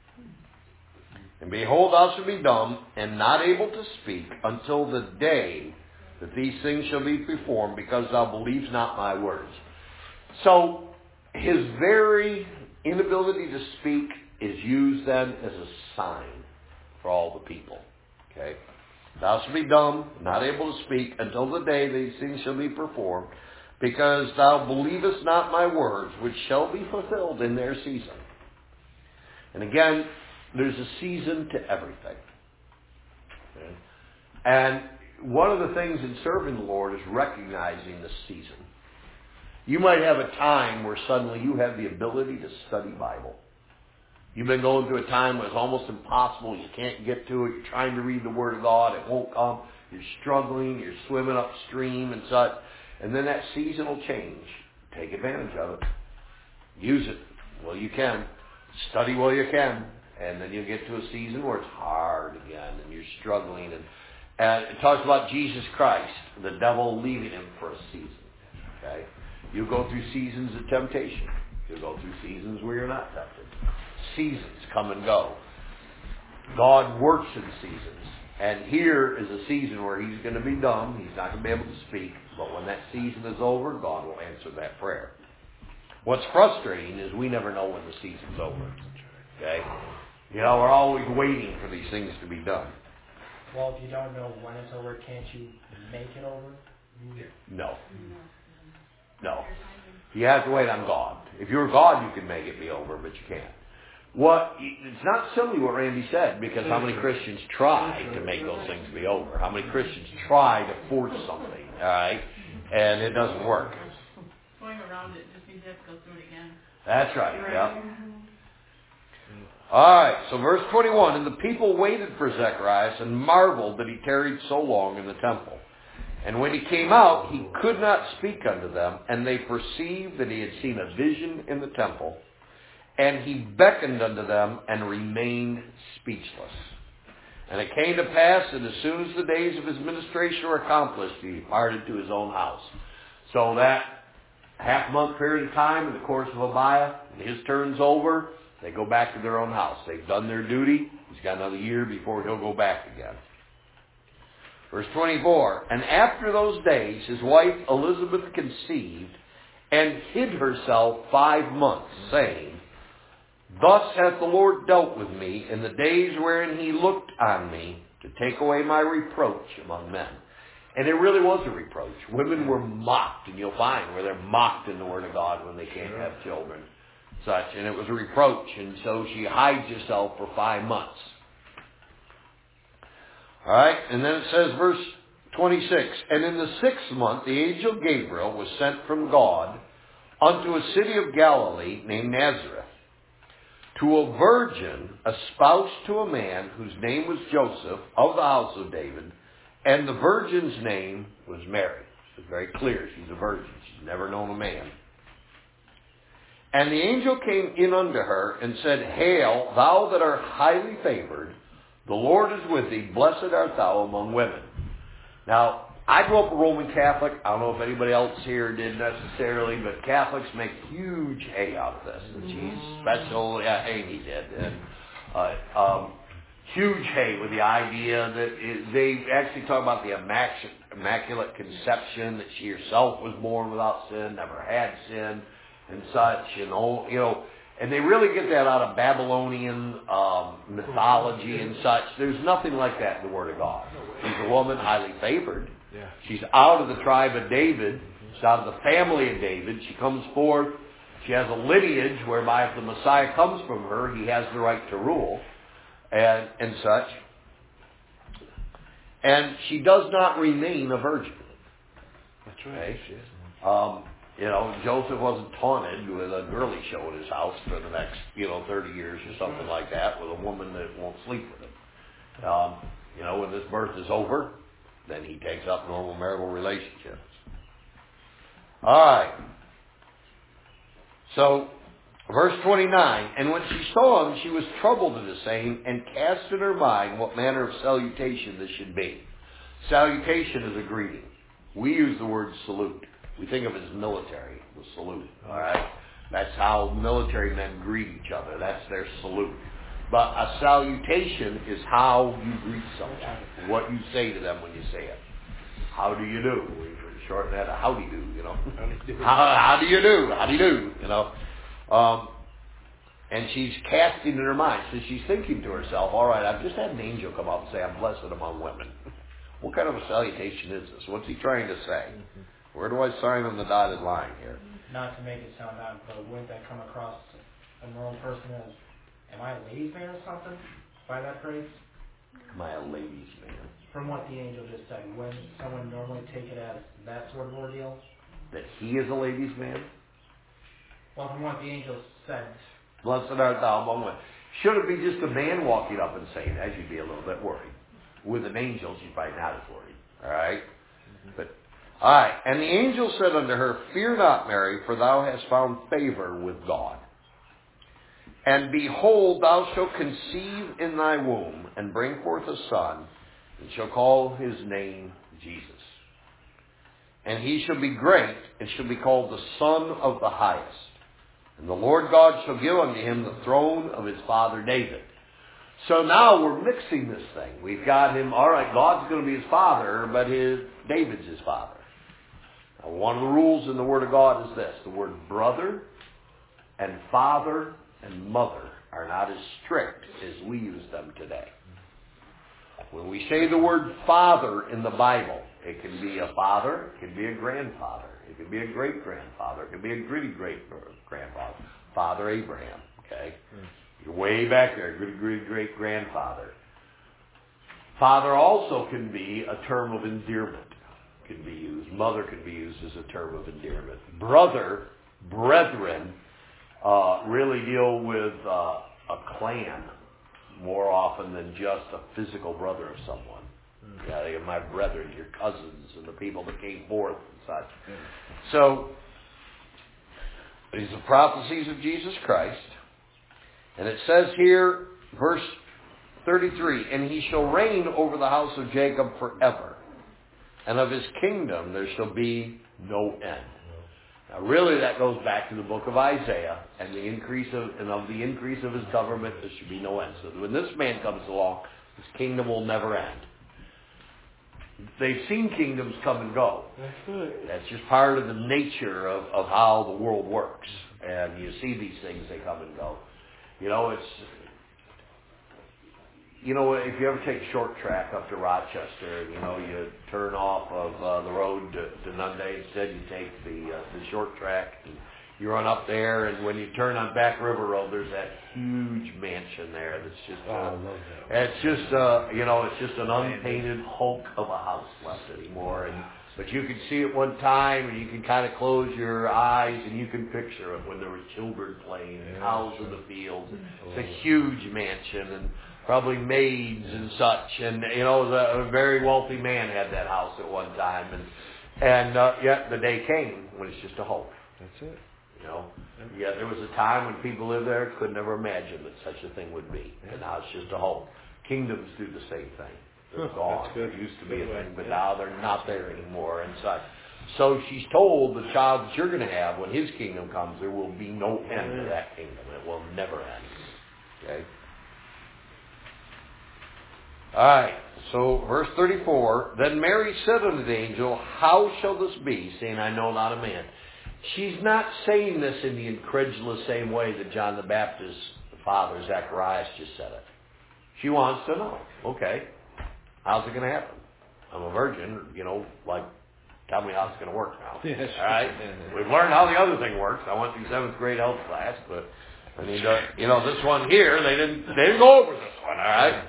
A: And behold, thou shalt be dumb, and not able to speak, until the day that these things shall be performed, because thou believest not my words. So, his very inability to speak is used then as a sign for all the people. Okay? Thou shalt be dumb, not able to speak, until the day these things shall be performed, because thou believest not my words, which shall be fulfilled in their season. And again, there's a season to everything. Okay? And one of the things in serving the Lord is recognizing the season. You might have a time where suddenly you have the ability to study Bible. You've been going through a time where it's almost impossible. You can't get to it. You're trying to read the Word of God. It won't come. You're struggling. You're swimming upstream and such. And then that season will change. Take advantage of it. Use it while you can. Study while you can. And then you'll get to a season where it's hard again and you're struggling. And it talks about Jesus Christ, the devil leaving him for a season. Okay? You'll go through seasons of temptation. You'll go through seasons where you're not tempted. Seasons come and go. God works in seasons. And here is a season where he's going to be dumb. He's not going to be able to speak. But when that season is over, God will answer that prayer. What's frustrating is we never know when the season's over. Okay? You know, we're always waiting for these things to be done.
B: Well, if you don't know when it's over, can't you make it over?
A: No. No. You have to wait on God. If you're God, you can make it be over, but you can't. It's not silly what Randy said, because how many Christians try to make those things be over? How many Christians try to force something, all right? And it doesn't work.
G: Going around it just means you have to go through it again.
A: That's right, yeah. All right, so verse 21, and the people waited for Zacharias and marveled that he tarried so long in the temple. And when he came out, he could not speak unto them, and they perceived that he had seen a vision in the temple. And he beckoned unto them and remained speechless. And it came to pass that as soon as the days of his ministration were accomplished, he departed to his own house. So that half-month period of time in the course of Abiah, his turn's over, They go back to their own house. They've done their duty. He's got another year before he'll go back again. Verse 24, and after those days his wife Elizabeth conceived and hid herself 5 months, saying, Thus hath the Lord dealt with me in the days wherein he looked on me to take away my reproach among men. And it really was a reproach. Women were mocked, and you'll find where they're mocked in the Word of God when they can't have children. Such, and it was a reproach, and so she hides herself for 5 months. All right, and then it says, verse 26, and in the 6th month the angel Gabriel was sent from God unto a city of Galilee named Nazareth, to a virgin espoused to a man whose name was Joseph, of the house of David, and the virgin's name was Mary. It's very clear she's a virgin. She's never known a man. And the angel came in unto her and said, Hail, thou that art highly favored, the Lord is with thee, blessed art thou among women. Now, I grew up a Roman Catholic. I don't know if anybody else here did necessarily, but Catholics make huge hay out of this. And she's special. Yeah, Amy did. And huge hay with the idea that they actually talk about the immaculate conception, that she herself was born without sin, never had sin, and such. And all, you know, and they really get that out of Babylonian mythology and such. There's nothing like that in the Word of God. She's a woman highly favored.
F: Yeah.
A: She's out of the tribe of David. She's out of the family of David. She comes forth. She has a lineage whereby if the Messiah comes from her, he has the right to rule and such. And she does not remain a virgin.
F: That's right.
A: Okay?
F: She is.
A: You know, Joseph wasn't taunted with a girly show in his house for the next, 30 years or something like that with a woman that won't sleep with him. When this birth is over, then he takes up normal marital relationships. All right. So, verse 29, and when she saw him, she was troubled at the saying, and cast in her mind what manner of salutation this should be. Salutation is a greeting. We use the word salute. We think of it as military, the salute. All right? That's how military men greet each other. That's their salute. But a salutation is how you greet someone, what you say to them when you say it. How do you do? We shorten that to howdy do, How do you do? How do you do? And she's casting in her mind. So she's thinking to herself, all right, I've just had an angel come up and say I'm blessed among women. What kind of a salutation is this? What's he trying to say? Where do I sign on the dotted line here?
B: Not to make it sound odd, but wouldn't that come across a normal person as, am I a ladies' man or something by that phrase?
A: Am I a ladies' man?
B: From what the angel just said, wouldn't someone normally take it as that sort of ordeal?
A: That he is a ladies' man?
B: Well, from what the angel said.
A: Blessed art thou among women. Should it be just a man walking up and saying that, you'd be a little bit worried. With an angel, she's probably not as worried. All right? But all right, and the angel said unto her, Fear not, Mary, for thou hast found favor with God. And behold, thou shalt conceive in thy womb, and bring forth a son, and shall call his name Jesus. And he shall be great, and shall be called the Son of the Highest. And the Lord God shall give unto him the throne of his father David. So now we're mixing this thing. We've got him, all right, God's going to be his father, but David's his father. Now, one of the rules in the Word of God is this. The word brother and father and mother are not as strict as we use them today. When we say the word father in the Bible, it can be a father, it can be a grandfather, it can be a great-grandfather, it can be a great-grandfather. Father Abraham, okay? You're way back there, great-grandfather. Father also can be a term of endearment. Can be used. Mother can be used as a term of endearment. Brethren, really deal with a clan more often than just a physical brother of someone. Yeah, they are my brethren, your cousins, and the people that came forth and such. So, these are prophecies of Jesus Christ. And it says here, verse 33, And he shall reign over the house of Jacob forever, and of his kingdom there shall be no end. Now, really, that goes back to the book of Isaiah and the increase of his government, there should be no end. So when this man comes along, his kingdom will never end. They've seen kingdoms come and go. That's just part of the nature of how the world works. And you see these things, they come and go. If you ever take a short track up to Rochester, you turn off of the road to Nunde. Instead, you take the short track and you run up there. And when you turn on Back River Road, there's that huge mansion there. That's just, it's just an unpainted hulk of a house left anymore. But you can see it one time, and you can kind of close your eyes, and you can picture it when there were children playing, and cows in the fields. It's a huge mansion, and probably maids and such. And a very wealthy man had that house at one time, and yet the day came when it's just a hope.
F: That's it.
A: Yeah, there was a time when people lived there could never imagine that such a thing would be, and now it's just a hope. Kingdoms do the same thing. They're gone. There used to be a thing, but now they're not there anymore and such. So she's told the child that you're going to have, when his kingdom comes, there will be no end to that kingdom. It will never end. Okay? All right. So verse 34, Then Mary said unto the angel, How shall this be, saying, I know not a man. She's not saying this in the incredulous same way that John the Baptist's father, Zacharias, just said it. She wants to know. Okay. How's it going to happen? I'm a virgin, tell me how it's going to work now.
F: Yes.
A: All right? We've learned how the other thing works. I went through 7th grade health class, but, this one here, they didn't go over this one, all right?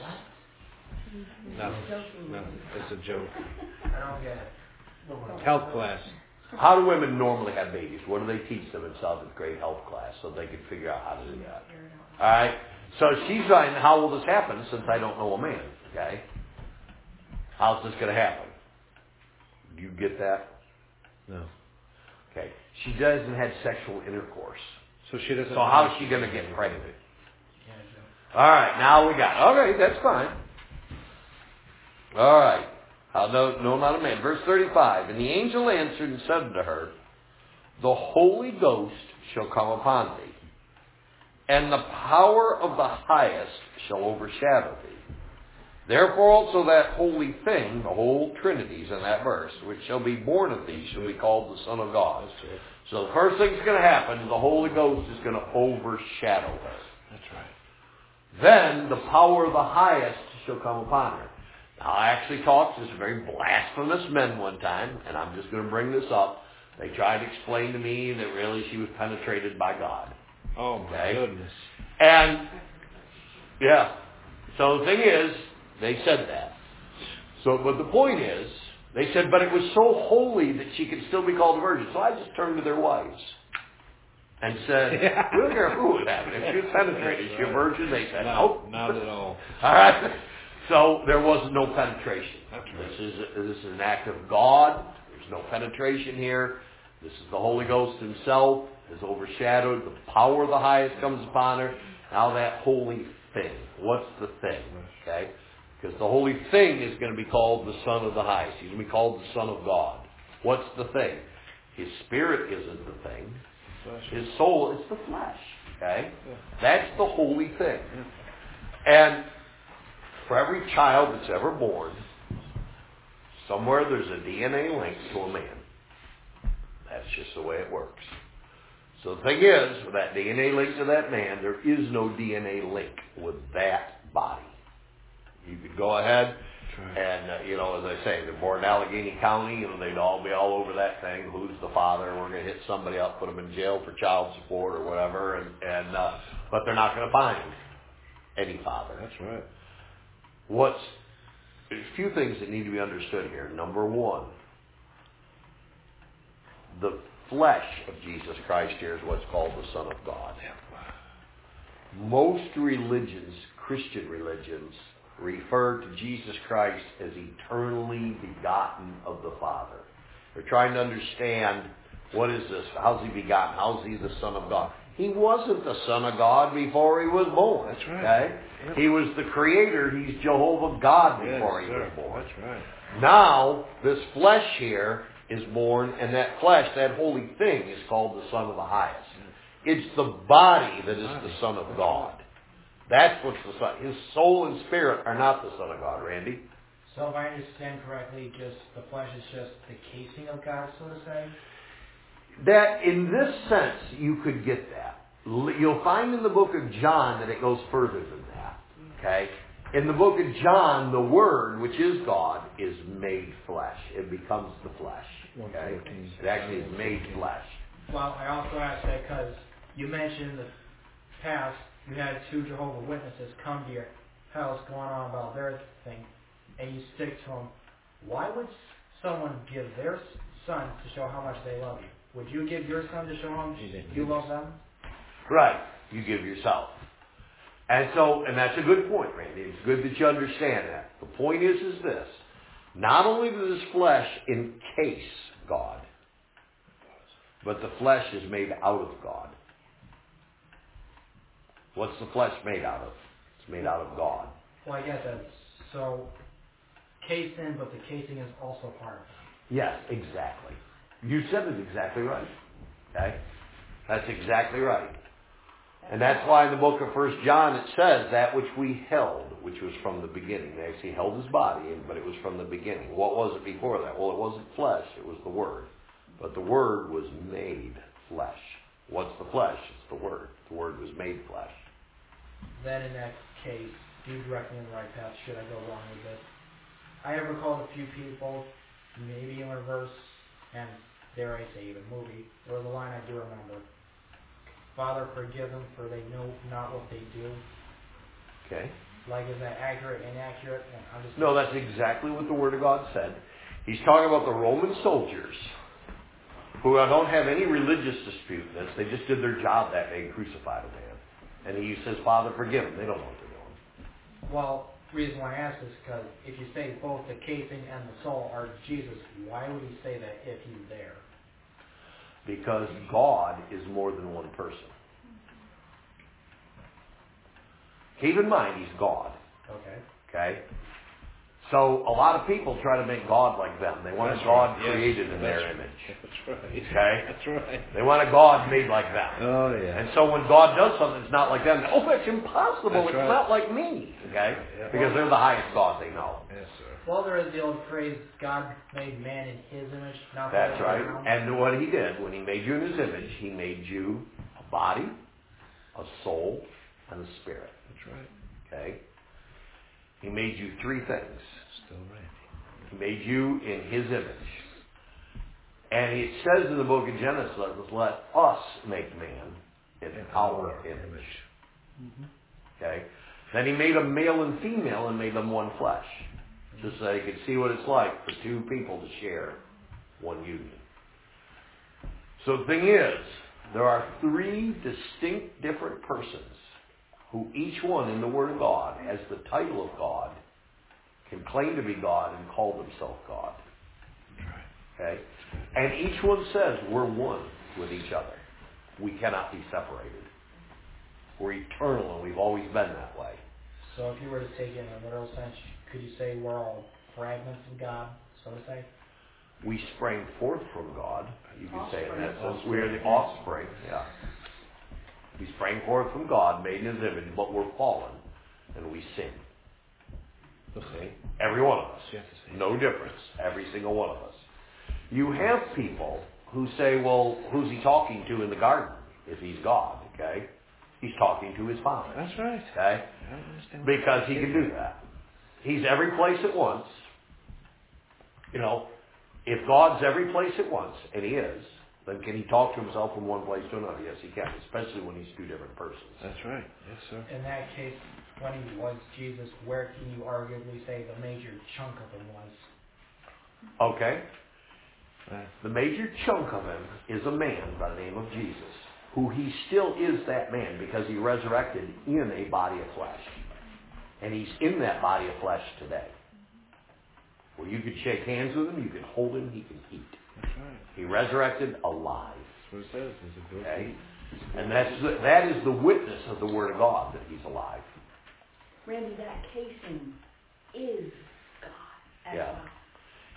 F: No, it's a joke.
B: I don't get it.
F: Health class.
A: How do women normally have babies? What do they teach them in 7th grade health class so they can figure out how to do that? All right? So she's saying, how will this happen since I don't know a man? Okay? How's this going to happen? Do you get that?
F: No.
A: Okay. She doesn't have sexual intercourse.
F: So she doesn't.
A: So how's she going to get pregnant? All right. Now we got it. All right. That's fine. All right. No, not a man. Verse 35. And the angel answered and said unto her, The Holy Ghost shall come upon thee, and the power of the highest shall overshadow thee. Therefore also that holy thing, the whole Trinity's in that verse, which shall be born of thee, shall be called the Son of God. So the first thing that's going to happen, the Holy Ghost is going to overshadow her.
F: That's right.
A: Then the power of the highest shall come upon her. Now I actually talked to some very blasphemous men one time, and I'm just going to bring this up. They tried to explain to me that really she was penetrated by God.
F: Oh my goodness.
A: And, yeah. So the thing is, they said that. So, but the point is, they said, but it was so holy that she could still be called a virgin. So I just turned to their wives and said, we don't care who it happened. If she was penetrated, is she a virgin? They said,
F: no.
A: Nope.
F: Not at all.
A: All right. So there was no penetration.
F: That's right.
A: This is an act of God. There's no penetration here. This is the Holy Ghost himself is overshadowed. The power of the highest comes upon her. Now that holy thing. What's the thing? Okay? Because the holy thing is going to be called the Son of the highest. He's going to be called the Son of God. What's the thing? His spirit isn't the thing. His soul is the flesh. Okay? That's the holy thing. And for every child that's ever born, somewhere there's a DNA link to a man. That's just the way it works. So the thing is, with that DNA link to that man, there is no DNA link with that body. You could go ahead and, as I say, they're born in Allegheny County, they'd all be all over that thing. Who's the father? We're going to hit somebody up, put them in jail for child support or whatever, but they're not going to find any father.
F: That's right.
A: There's a few things that need to be understood here. Number one, the flesh of Jesus Christ here is what's called the Son of God. Most religions, Christian religions, refer to Jesus Christ as eternally begotten of the Father. They're trying to understand, what is this? How's he begotten? How's he the Son of God? He wasn't the Son of God before he was born.
F: That's right.
A: Okay? Yep. He was the Creator. He's Jehovah God before he was born.
F: That's right.
A: Now, this flesh here is born, and that flesh, that holy thing, is called the Son of the Highest. It's the body that is the Son of God. That's what's the Son. His soul and spirit are not the Son of God, Randy.
B: So if I understand correctly, just the flesh is just the casing of God, so to say?
A: That, in this sense, you could get that. You'll find in the book of John that it goes further than that. Okay? In the book of John, the Word, which is God, is made flesh. It becomes the flesh. Okay? It actually is made flesh.
B: Well, I also asked that because you mentioned in the past you had 2 Jehovah's Witnesses come to your house going on about their thing, and you stick to them. Why would someone give their son to show how much they love you? Would you give your son to show them you love them?
A: Right. You give yourself. And that's a good point, Randy. It's good that you understand that. The point is this. Not only does this flesh encase God, but the flesh is made out of God. What's the flesh made out of? It's made out of God.
B: Well, I get that. So, cased in, but the casing is also part of it.
A: Yes, exactly. You said it exactly right. Okay? That's exactly right. And that's why in the book of 1 John it says that which we held, which was from the beginning. They actually held his body, but it was from the beginning. What was it before that? Well, it wasn't flesh, it was the Word. But the Word was made flesh. What's the flesh? It's the Word. The Word was made flesh.
B: Then in that case, do you direct me in the right path? Should I go wrong with this? I have recalled a few people, maybe in reverse, and dare I say even movie. There was a line I do remember. Father, forgive them, for they know not what they do.
A: Okay.
B: Like, is that accurate, inaccurate?
A: No, that's exactly what the Word of God said. He's talking about the Roman soldiers who don't have any religious dispute in this. They just did their job that day and crucified a man. And he says, Father, forgive them. They don't know what they're doing.
B: Well, the reason why I ask this is because if you say both the casing and the soul are Jesus, why would he say that if he's there?
A: Because God is more than one person. Keep in mind, he's God.
B: Okay.
A: Okay? So a lot of people try to make God like them. They want a God created in their image.
F: That's right.
A: Okay?
F: That's right.
A: They want a God made like them.
F: Oh, yeah.
A: And so when God does something that's not like them, oh, it's impossible.
F: That's
A: it's
F: right.
A: not like me. Okay?
F: Yeah.
A: Because they're the highest God they know.
F: Yes, sir.
B: Well, there is the old phrase, God made man in his image, not the
A: That's
B: other way
A: right.
B: around.
A: And what he did, when he made you in his image, he made you a body, a soul, and a spirit.
F: That's right.
A: Okay? He made you 3 things.
F: Still right.
A: He made you in his image. And it says in the book of Genesis, let us make man in our image.
B: Mm-hmm.
A: Okay? Then he made a male and female and made them one flesh. Just so you could see what it's like for 2 people to share one union. So the thing is, there are 3 distinct different persons who each one in the Word of God has the title of God, can claim to be God and call themselves God. Okay? And each one says we're one with each other. We cannot be separated. We're eternal and we've always been that way.
B: So if you were to take it in a literal sense, could you say we're all fragments of God, so to say?
A: We sprang forth from God, you could say in that sense. We are the offspring, yeah. We sprang forth from God, made in his image, but we're fallen, and we sin. Okay? Every one of us. No difference. Every single one of us. You have people who say, well, who's he talking to in the garden if he's God? Okay? He's talking to his Father.
F: That's right.
A: Okay? Because he can do that. He's every place at once. You know, if God's every place at once, and he is, then can he talk to himself from one place to another? Yes, he can, especially when he's 2 different persons.
F: That's right. Yes, sir.
B: In that case, when he was Jesus, where can you arguably say the major chunk of him was?
A: Okay. The major chunk of him is a man by the name of Jesus, who he still is that man because he resurrected in a body of flesh. And he's in that body of flesh today. Where you could shake hands with him, you can hold him, he can eat.
F: That's right.
A: He resurrected alive.
F: That's what it says.
A: Okay? And that is the witness of the Word of God, that he's alive.
D: Randy, that casing is God as
A: Yeah.
D: well.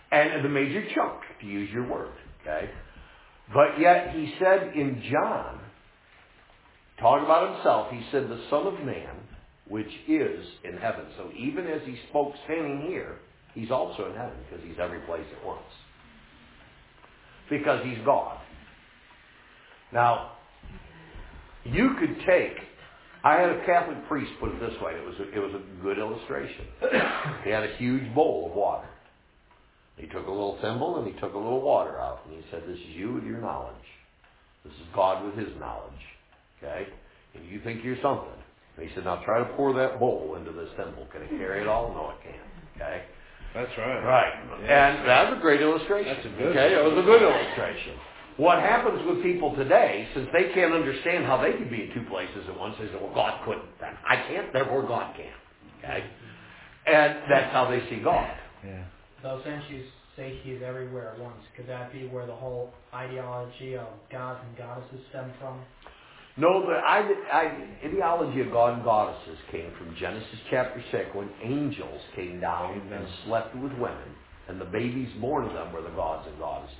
A: And the major chunk, to use your word. Okay? But yet he said in John, talking about himself, he said, the Son of Man, which is in heaven. So even as he spoke standing here, he's also in heaven because he's every place at once. Because he's God. Now, you could take, I had a Catholic priest put it this way, it was a good illustration. He had a huge bowl of water. He took a little thimble and he took a little water out and he said, this is you with your knowledge. This is God with his knowledge. Okay? And you think you're something. And he said, now try to pour that bowl into this thimble. Can it carry it all? No, it can't. Okay?
F: That's right.
A: Right.
F: Yeah.
A: And that's a great illustration.
F: That's a good
A: Okay? It was a good illustration. What happens with people today, since they can't understand how they can be in two places at once, they say, well, God couldn't. I can't, therefore God can't. Okay? And that's how they see God.
F: Yeah.
B: Though since you say he's everywhere at once, could that be where the whole ideology of gods and goddesses stem from?
A: No, the ideology of God and goddesses came from Genesis chapter 6 when angels came down and slept with women, and the babies born of them were the gods and goddesses.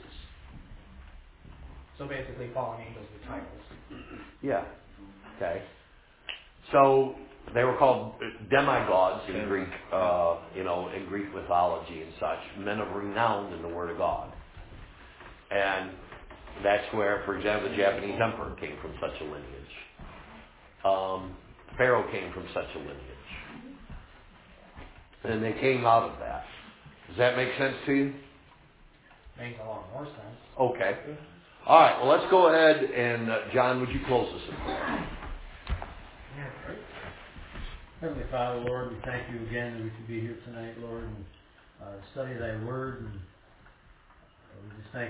B: So basically fallen angels with titles.
A: Yeah. Okay. So they were called demigods in Greek, in Greek mythology and such, men of renown in the Word of God. And that's where, for example, the Japanese emperor came from such a lineage. Pharaoh came from such a lineage. And they came out of that. Does that make sense to you?
B: Makes a lot more sense.
A: Okay. All right. Well, let's go ahead and, John, would you close this in prayer?
H: Heavenly Father, Lord, we thank you again that we could be here tonight, Lord, and study thy word. And we just thank